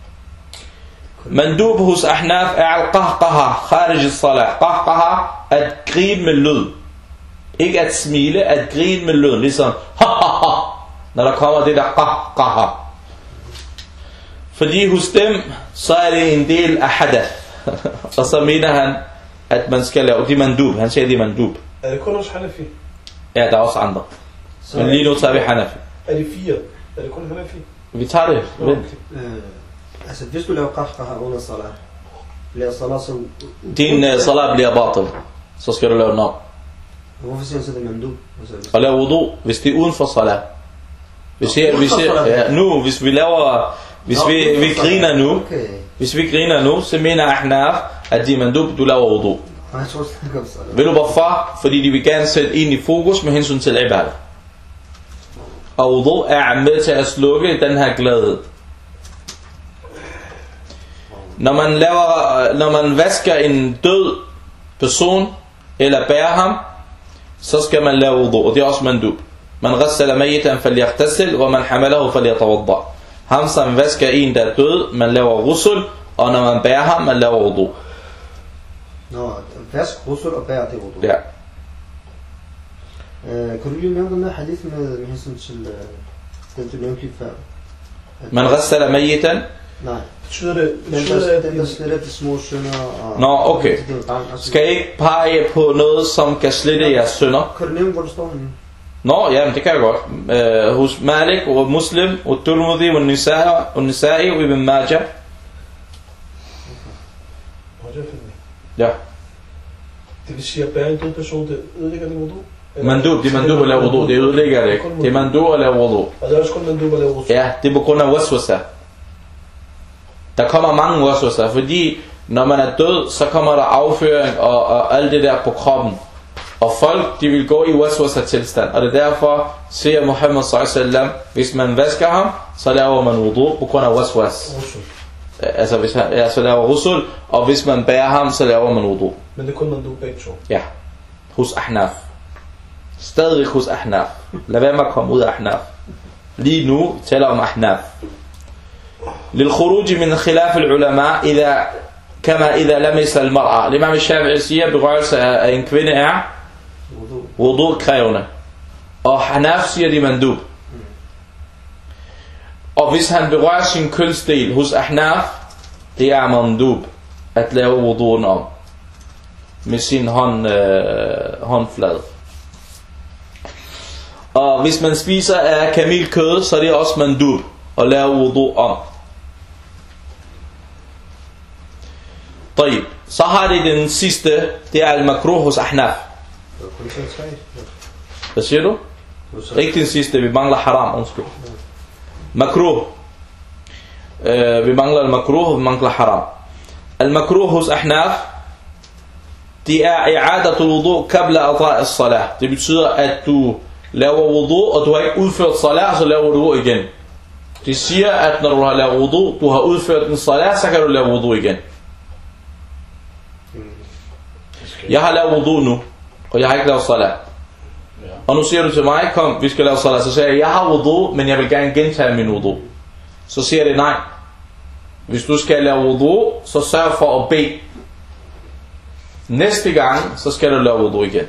Mandub hos Ahnaf er al-qahqaha, kharij al-salah. Qahqaha, at gribe med lyd. Ikke at smile, at grine med lyden, ligesom ha ha ha, når der kommer det der ha ha ha. Fordi hos dem, så er det en del af hadath. Og så mener han, at man skal lave, det er mandub, han siger det er mandub. Er det kun hos Hanafi? Ja, der er også andre. Men lige nu tager vi Hanafi. Er det fire? Er det kun Hanafi? Vi tager det. Okay. Øh, altså, hvis du laver qahqaha under salat, bliver salat som... Din uh, salat bliver batil. Så skal du lave den om. Hvorfor siger han så det mandub? Og lave wudu, hvis det er uden for salat. Hvis, jeg, hvis, jeg, ja, nu, hvis vi laver... Hvis vi, vi griner nu, okay. Hvis vi griner nu, så mener Ahnaf, at det er mandub, du laver wudu. Jeg tror, det er salat. Ved du hvorfor? Fordi de vil gerne sætte ind i fokus med hensyn til ibadah. Og wudu er med til at slukke den her glæde. Når man laver, når man vasker en død person eller bærer ham, så skal man lave wudu, og det er også mandub. Man ghassala mayitan falyaghtasil, og man hamalahu falyatawadda. Ham som vasker en der er død, man laver ghusl, og når man bærer ham, man laver wudu. Nå, vask, ghusl og bær, det er wudu. Ja. Uh, kan du lige nævne den der hadith med, med hensyn til uh, den, du nævnte lige før? Man ghassala mayitan. Nej. Betyder det, Den betyder der, det, den der sletter de små synder og... Nå, okay. Skal I ikke pege på noget, som kan slette jeres synder? Kan du nævne, hvor du står henne? Nå, ja, men det kan jeg godt. Uh, hos Malik og Muslim og Turmudi og Nisa'i og Nisa'i og Ibn Majah. Ja. Det vil sige, at bære en død person, det ødelægger det wudu? Mandub, det er mandub at lave wudu, det ødelægger det ikke. Det er mandub at lave wudu. Og det er også kun mandub at lave wudu? Ja, det er på grund af waswasa. Der kommer mange waswasa, fordi når man er død, så kommer der afføring og, og alt det der på kroppen. Og folk, de vil gå i waswasa tilstand. Og det er derfor, siger Muhammad sallallahu alaihi wasallam, hvis man vasker ham, så laver man wudu på grund af waswas. Altså, hvis han, ja, så laver rusul, og hvis man bærer ham, så laver man wudu. Men det er kun mandub begge to? Ja, hos Ahnaf. Stadig hos Ahnaf. Lad være med at komme ud af Ahnaf. Lige nu taler om Ahnaf. للخروج من خلاف العلماء إذا كما إذا لمس المرأة. الإمام الشافعي siger, berørelse af en kvinde er wudu krævende. Og Hanaf siger, det mandub. Og hvis han berører sin kønsdel hos Ahnaf, det er mandub at lave wuduen om med sin hånd, øh, håndflade. Og hvis man spiser af kamelkød, så er det også mandub at lave wudu om. طيب, så har det den sidste, det er al-makruh hos Ahnaf. Hvad siger du? Ikke den sidste, vi mangler haram, undskyld. Makruh. Uh, vi mangler al-makruh, vi mangler haram. Al-makruh hos Ahnaf, det er i'adatul wudu qabla ada'i as-salah. Det betyder, at du laver wudu, og du har ikke udført salat, så laver du igen. Det siger, at når du har lavet wudu, du har udført en salat, så kan du lave wudu igen. Jeg har lavet wudu nu, og jeg har ikke lavet salat. Og nu siger du til mig, kom, vi skal lave salat. Så siger jeg, jeg har wudu, men jeg vil gerne gentage min wudu. Så siger det nej. Hvis du skal lave wudu, så sørg for at bede. Næste gang, så skal du lave wudu igen.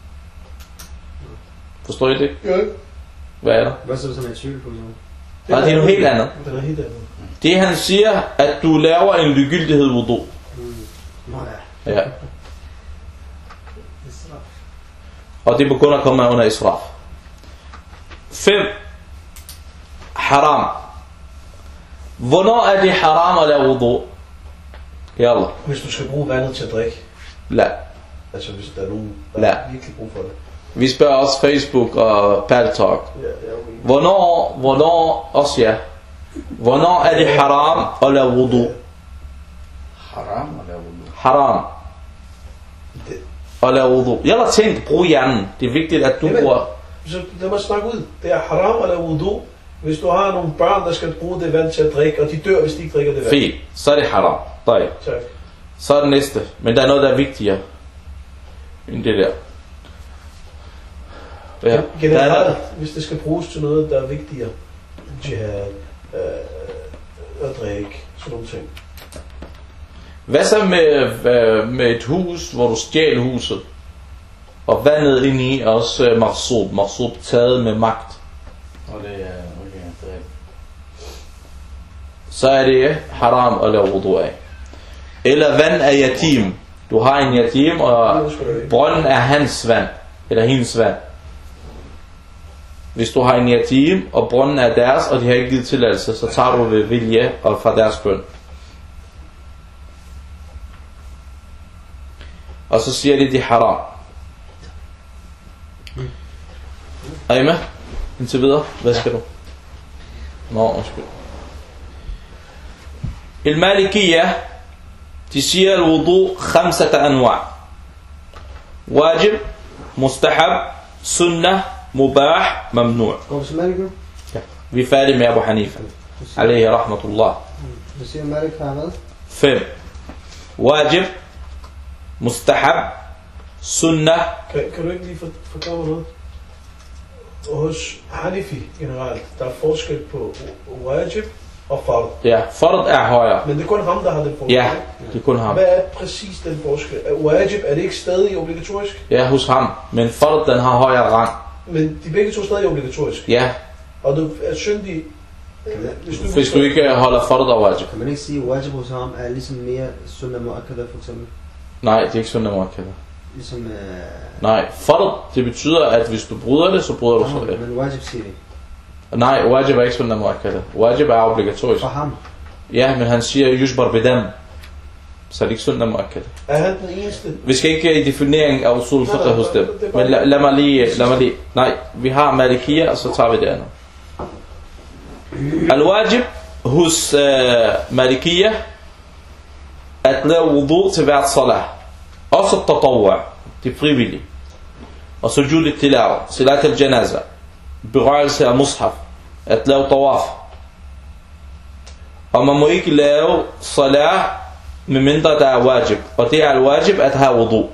Forstår I det? Ja. Hvad er der? Hvad så, hvis han er i tvivl på sådan? Nej, det er noget helt andet. Det er helt andet. Det han siger, at du laver en ligegyldighed wudu. Nå ja. Ja. Og det begynder at komme under israf. fem. Haram. Hvornår er det haram at lave wudu? Yalla. Hvis du skal bruge vandet til at drikke. La. Altså hvis der er nogen, der La. er virkelig brug for det. Vi spørger også Facebook og Paltalk. Ja, ja, okay. Hvornår, hvornår, også ja. Hvornår er det haram at lave wudu? Haram at lave wudu. Haram. Det, At lave wudu. Yalla, tænk, brug hjernen. Det er vigtigt, at du Jamen. bruger... så lad mig snakke ud. Det er haram at lave wudu, hvis du har nogle børn, der skal bruge det vand til at drikke, og de dør, hvis de ikke drikker det vand. Fint. Så er det haram. Nej. Tak. Så er det næste. Men der er noget, der er vigtigere end det der. Ja. Der er Generelt, der. hvis det skal bruges til noget, der er vigtigere. Jihad, øh, at drikke, sådan nogle ting. Hvad så med, med et hus, hvor du stjæler huset? Og vandet indeni er også uh, marsub. Marsub taget med magt. Og det er, okay, det er Så er det haram at lave wudu af. Eller vand af yatim. Du har en yatim, og brønden er hans vand. Eller hendes vand. Hvis du har en yatim, og brønden er deres, og de har ikke givet tilladelse, så tager du ved vilje og fra deres bøn. Og så siger de, det er haram. Er I med? Indtil videre. Hvad skal du? Nå, undskyld. Al-Malikiyya, de siger al-wudu khamsata anwa'. Wajib, mustahab, sunnah, mubah, mamnu'. Går vi Malik nu? Ja. Vi er færdige med Abu Hanifa. Alayhi rahmatullah. Hvad siger Malik her med? fem. Wajib, mustahab, sunnah. Kan, kan du ikke lige forklare mig noget? Hos Hanifi generelt, der er forskel på wajib og fard. Ja, fard er højere. Men det er kun ham, der har den forskel. Ja, det er kun ham. Hvad er præcis den forskel? Er wajib, er det ikke stadig obligatorisk? Ja, hos ham. Men fard, den har højere rang. Men de begge to stadig obligatorisk. Ja. Og du er syndig, hvis du, hvis du ikke holder fard og wajib. Kan man ikke sige, at wajib hos ham er ligesom mere sunnah mu'akkada for eksempel? Nej, det er ikke sunnah mu'akkada. Ligesom... Øh... Nej, fard, det betyder, at hvis du bryder det, så bryder du så det. Men wajib siger det. Nej, wajib er ikke sunnah mu'akkada. Wajib er obligatorisk. For ham? Ja, men han siger yushbar bidam. Så er det ikke sunnah mu'akkada. Er han den eneste? Vi skal ikke i definering af usul fiqh hos dem. Men lad, lad mig lige, lad mig lige. Nej, vi har Malikiyya, og så tager vi det andet. Al-wajib hos uh, Malikiyya at lave wudu til hvert salah. Også tatawwa, det er frivilligt. Og sujud al-tilawa, salat al-janaza, berørelse af mushaf, at lave tawaf. Og man må ikke lave salah medmindre der er wajib. Og det er al-wajib at have wudu.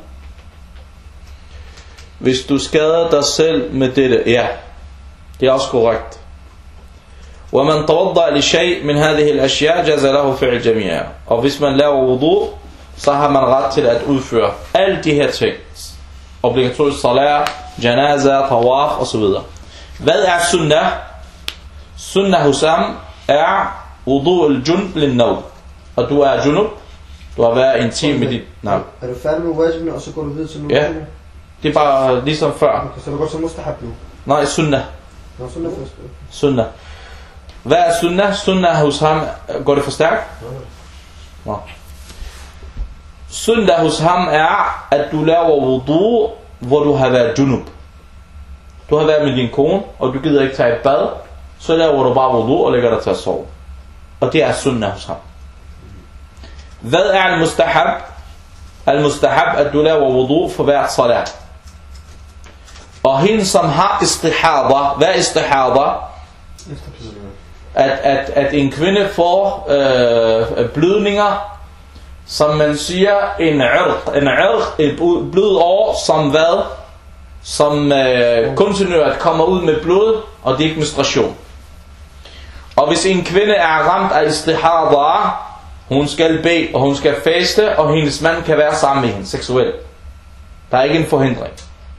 Hvis du skader dig selv med dette, ja, det er også korrekt. ومن توضأ لشيء من هذه الأشياء جاز له فعل جميعها. Og hvis man laver wudu, så har man ret til at udføre alle de her ting. Obligatorisk salat, janaza, tawaf osv. Hvad er sunnah? Sunnah hos ham er wudu al-junub lin-nawm. Og du er junub, du har været intim med dit navn. Er du færdig med wajibene, og så går du videre til nu? Ja, det er bare ligesom før. Okay, så du går til mustahab nu? Nej, sunnah. Nå, sunnah først. Sunnah. Hvad er sunnah? Sunnah hos ham, går det for stærkt? Nå. Sunnah hos ham er, at du laver wudu, hvor du har været junub. Du har været med din kone, og du gider ikke tage et bad, så laver du bare wudu og lægger dig til at sove. Og det er sunnah hos ham. Hvad er al-mustahab? Al-mustahab, at du laver wudu for hvert salat. Og hende som har istihada, hvad er istihada? At, at, at en kvinde får øh, blødninger, som man siger, en irq, en irq, et blodår, som hvad? Som øh, kontinuert kommer ud med blod, og det er ikke menstruation. Og hvis en kvinde er ramt af istihada, hun skal bede, og hun skal faste, og hendes mand kan være sammen med hende seksuelt. Der er ikke en forhindring.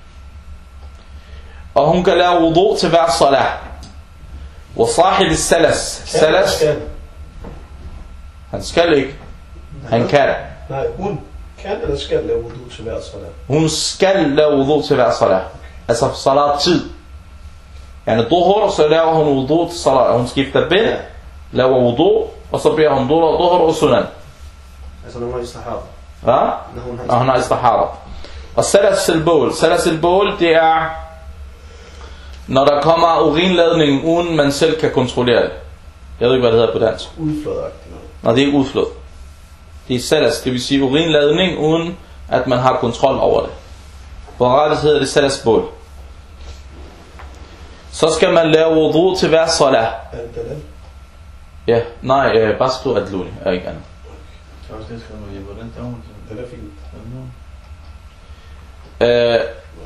Og hun kan lave wudu til hver salat. وصاحب السلس سلس han skal ikke, han kan. Nej, hun kan eller skal lave wudu til hver salat? Hun skal lave wudu til hver salat. Altså salat tid. Yani duhur, så laver hun wudu til salat. Hun skifter ben, laver wudu, og så bliver hun duhur og sunan. Altså når hun har istihada. Ja? Når hun har istihada. Og salas al-bawl. Salas al-bawl, det er når der kommer urinladning, uden man selv kan kontrollere det. Jeg ved ikke, hvad det hedder på dansk. Udflodagtigt. Nå, det er ikke udflod. Det er salas, det vil sige urinladning, uden at man har kontrol over det. På arabisk hedder det salasbål. Så skal man lave wudu til hver salat. Er det den? Ja, nej, øh, bare stå adluni, er ikke andet. Så også det skal man hjælpe, hvordan tager hun til? Den er fint. Øh,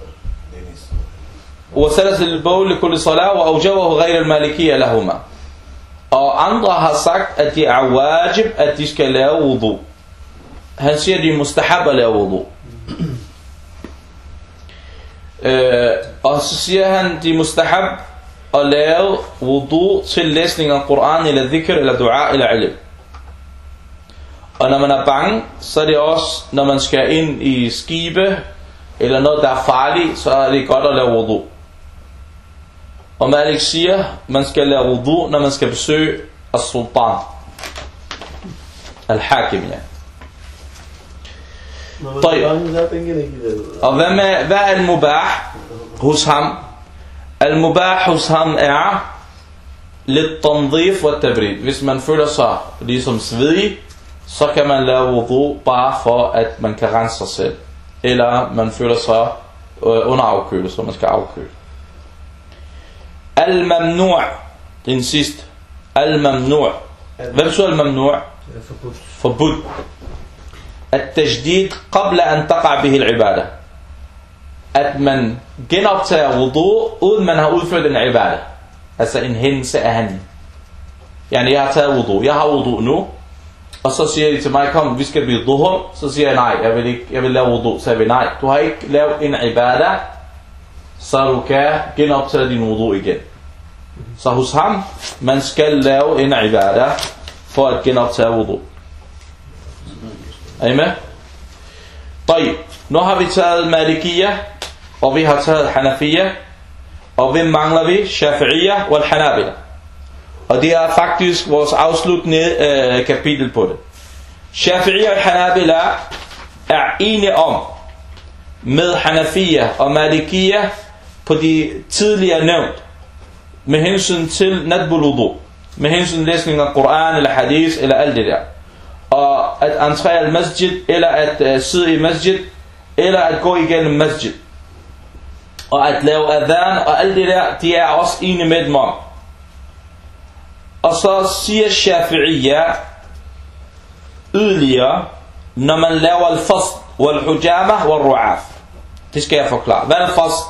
وسلس البول لكل صلاة وأوجبه غير المالكية لهما. Og andre har sagt, at det er wajib, at de skal lave wudu. Han siger, at de er mustahab at lave wudu. Øh, og så siger han, de mustahab at lave wudu til læsning af Koran, eller dhikr, eller dua, eller ilm. Og når man er bange, så er det også, når man skal ind i skibe, eller noget der er farligt, så er det godt at lave wudu. Og Malik siger, man skal lave wudu, når man skal besøge al-sultan, al-hakim, ja. Og hvad, med, hvad er al-mubah hos ham? Al-mubah hos ham er lidt tandif og tabrid. Hvis man føler sig ligesom svedig, så kan man lave wudu bare for at man kan rense sig selv. Eller man føler sig under afkøle, så man skal afkøle. Al-mamnu' den sidste. Al-mamnu'. Hvad betyder al-mamnu'? Forbudt. Forbudt. At-tajdid qabla an taqa bihi al-ibada. At man genoptager wudu, uden man har udført en ibada. Altså en hændelse af handling. Yani jeg har taget wudu. Jeg har wudu nu. Og så siger de til mig, kom, vi skal blive duhur. Så siger jeg, nej, jeg vil, ikke, jeg vil lave wudu. Så jeg vil, nej, du har ikke lavet en ibada, så du kan genoptage din wudu igen. Så hos ham, man skal lave en ibada, for at genoptage wudu. Er I med? طيب, nu har vi taget Malikiyya, og vi har taget Hanafiyya, og hvem mangler vi? Shafi'iyya og Hanabila. Og det er faktisk vores afsluttende øh, kapitel på det. Shafi'iyya og Hanabila er enige om, med Hanafiyya og Malikiyya, på de tidligere nævnt, med hensyn til nadbul wudu, med hensyn til læsning af Koran eller hadith eller alt det der. Og at entrere al-masjid, eller at uh, sidde i masjid, eller at gå igennem masjid. Og at lave adhan, og alt det der, de er også enige med dem om. Og så siger Shafi'iyya yderligere, når man laver al-fasd, wal-hujama, wal-ru'af. Det skal jeg forklare. Hvad er al-fasd?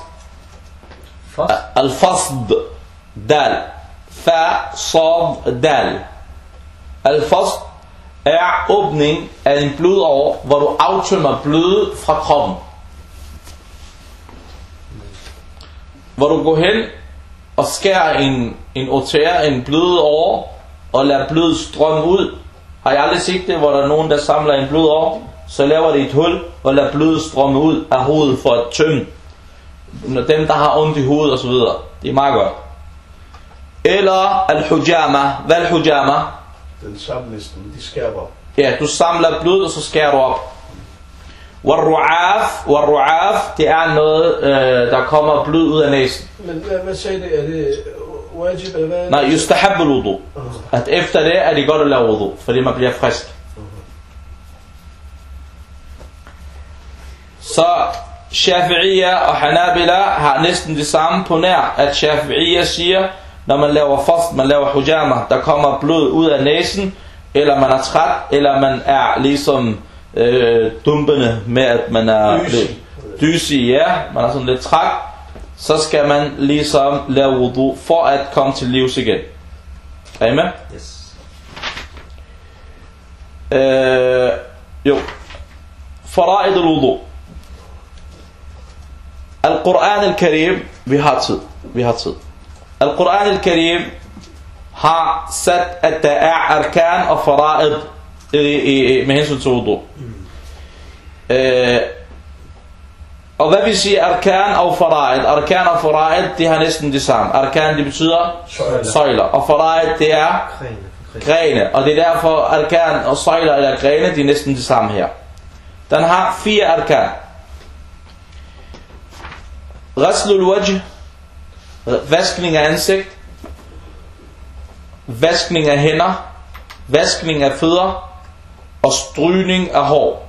Al-fasd, dal. Fa, sad, dal. Al-fasd er åbning af en blodår, hvor du aftømmer blod fra kroppen. Hvor du går hen og skærer en, en artère, en blodår, og lader blod strømme ud. Har I aldrig set det, hvor der er nogen, der samler en blodår, så laver det et hul, og lader blod strømme ud af hovedet for at tømme dem, der har ondt i hovedet osv. Det er meget godt. Eller al-hujama. Hvad er al-hujama? Den samlisten, de skærer op. Ja, du samler blod, og så skærer du op. Wal-ru'af, wal-ru'af, det er noget, øh, der kommer blod ud af næsen. Men hvad, hvad sagde det? Er det wajib eller hvad? Nej, yustahabbul wudu. At efter det er det godt at lave wudu, fordi man bliver frisk. Så Shafi'iyya og Hanabila har næsten det samme på nær, at Shafi'iyya siger, når man laver fast, man laver hujama, der kommer blod ud af næsen, eller man er træt, eller man er ligesom øh, dumpende med, at man er dysig. dysig, ja, man er sådan lidt træt, så skal man ligesom lave wudu, for at komme til livs igen. Er I med? Yes. Øh, jo. Fara'id al-wudu. Al-Quran al-Karim, vi har tid, vi har tid. Al-Quran al-Karim har sat, at der er arkan og fara'id med hensyn til wudu. Øh, og hvad vi siger arkan og fara'id? Arkan og fara'id, det har næsten det samme. Arkan, det betyder Søjler. søjler, og fara'id, det er grene. Og det er derfor arkan og søjler eller grene, de er næsten det samme her. Den har fire arkan. Ghaslul wajh, vaskning af ansigt, vaskning af hænder, vaskning af fødder og strygning af hår.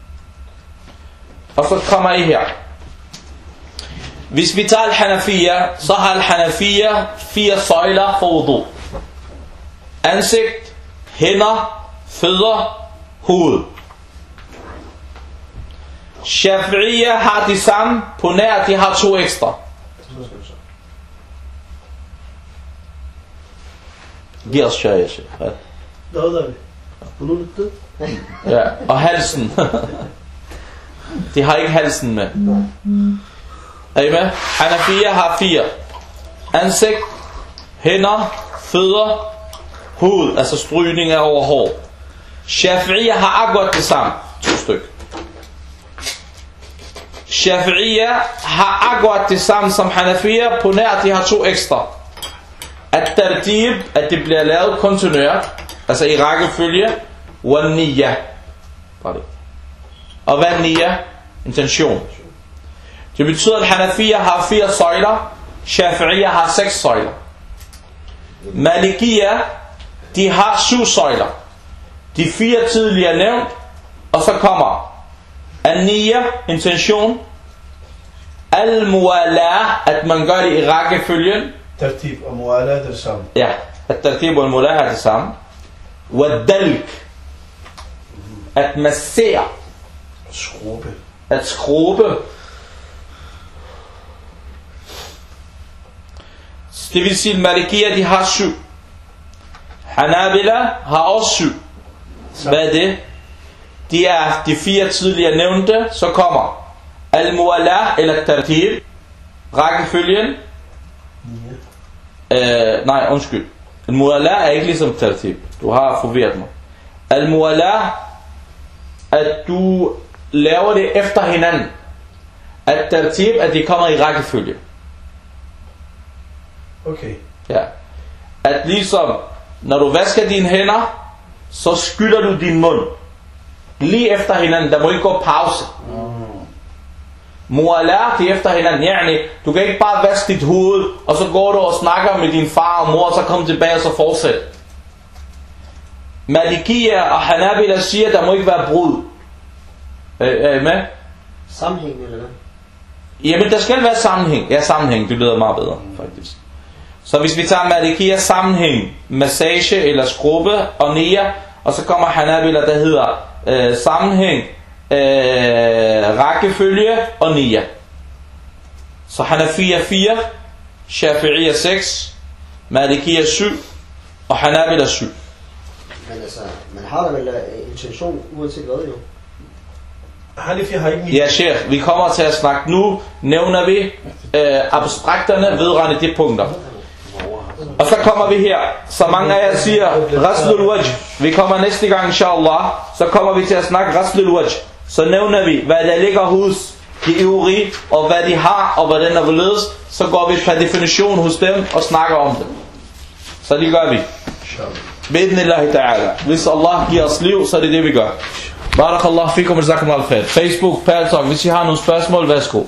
Og så kommer I her. Hvis vi tager al-Hanafiyya, så har al-Hanafiyya fire søjler for wudu. Ansigt, hænder, fødder, hoved. Shafi'iyya har de samme, på nær de har to ekstra. Giv os shaya, Sheikh. Hvad er det? Vil du det? Ja, og halsen. De har ikke halsen med. Er I med? Hanafiya har fire. Ansigt, hænder, fødder, hoved, altså strygninger over hår. Shafi'iyya har akkurat det samme. To stykker. Shafi'iyya har akkurat det samme som Hanafiya, på nær de har to ekstra. At tartib, at det bliver lavet kontinuert, altså i rækkefølge, wa niyya. Og hvad er niyya? Intention. Det betyder, at Hanafiya har fire søjler, Shafi'iyya har seks søjler. Malikiyya, de har syv søjler. De fire tidligere nævnt, og så kommer an-niyya, intention, al-muwala, at man gør det i rækkefølgen. Tartib og muwala er det samme. Ja, at tartib og muwala er det samme. Wa-dalk, at massere, Skrube. at skrube. Det vil sige, at Malikiyya, de har syv. Hanabila har også syv. Hvad er det? De er de fire tidligere nævnte, så kommer al-muwala eller tartib, rækkefølgen. Øh, nej, undskyld. Al-muwala er ikke ligesom tartib. Du har forvirret mig. Al-muwala, at du laver det efter hinanden. At tartib, at de kommer i rækkefølge. Okay. Ja. At ligesom, når du vasker dine hænder, så skyller du din mund. Lige efter hinanden, der må ikke gå pause. Muwala, det er efter hinanden. Yani, du kan ikke bare vaske dit hoved, og så går du og snakker med din far og mor, og så kommer tilbage og så fortsæt. Malikiyya og Hanabila siger, der må ikke være brud. Er I med? Sammenhæng eller hvad? Jamen, der skal være sammenhæng. Ja, sammenhæng, det lyder meget bedre, faktisk. Så hvis vi tager Malikiyya sammenhæng, massage eller skrubbe og niyya, og så kommer Hanabila, der hedder øh, sammenhæng, øh, rækkefølge og niyya. Så Hanafiya fire, Shafi'iyya seks, Malikiyya syv og Hanabila syv. Men altså, man har da vel uh, intention uanset hvad jo. Hanafi har ikke mit... Ja, chef, vi kommer til at snakke nu, nævner vi øh, abstrakterne vedrørende de punkter. Og så kommer vi her, så mange af jer siger Raslul Wajh. Vi kommer næste gang, inshallah. Så kommer vi til at snakke Raslul Wajh. Så nævner vi, hvad der ligger hos de øvrige, og hvad de har, og hvordan der vil ledes. Så går vi per definition hos dem og snakker om det. Så det gør vi. Bidnillahi ta'ala. Hvis Allah giver os liv, så er det det vi gør. Barakallahu fikum, jazakumullahu khair. Facebook, Paltalk, hvis I har nogle spørgsmål, værsgo.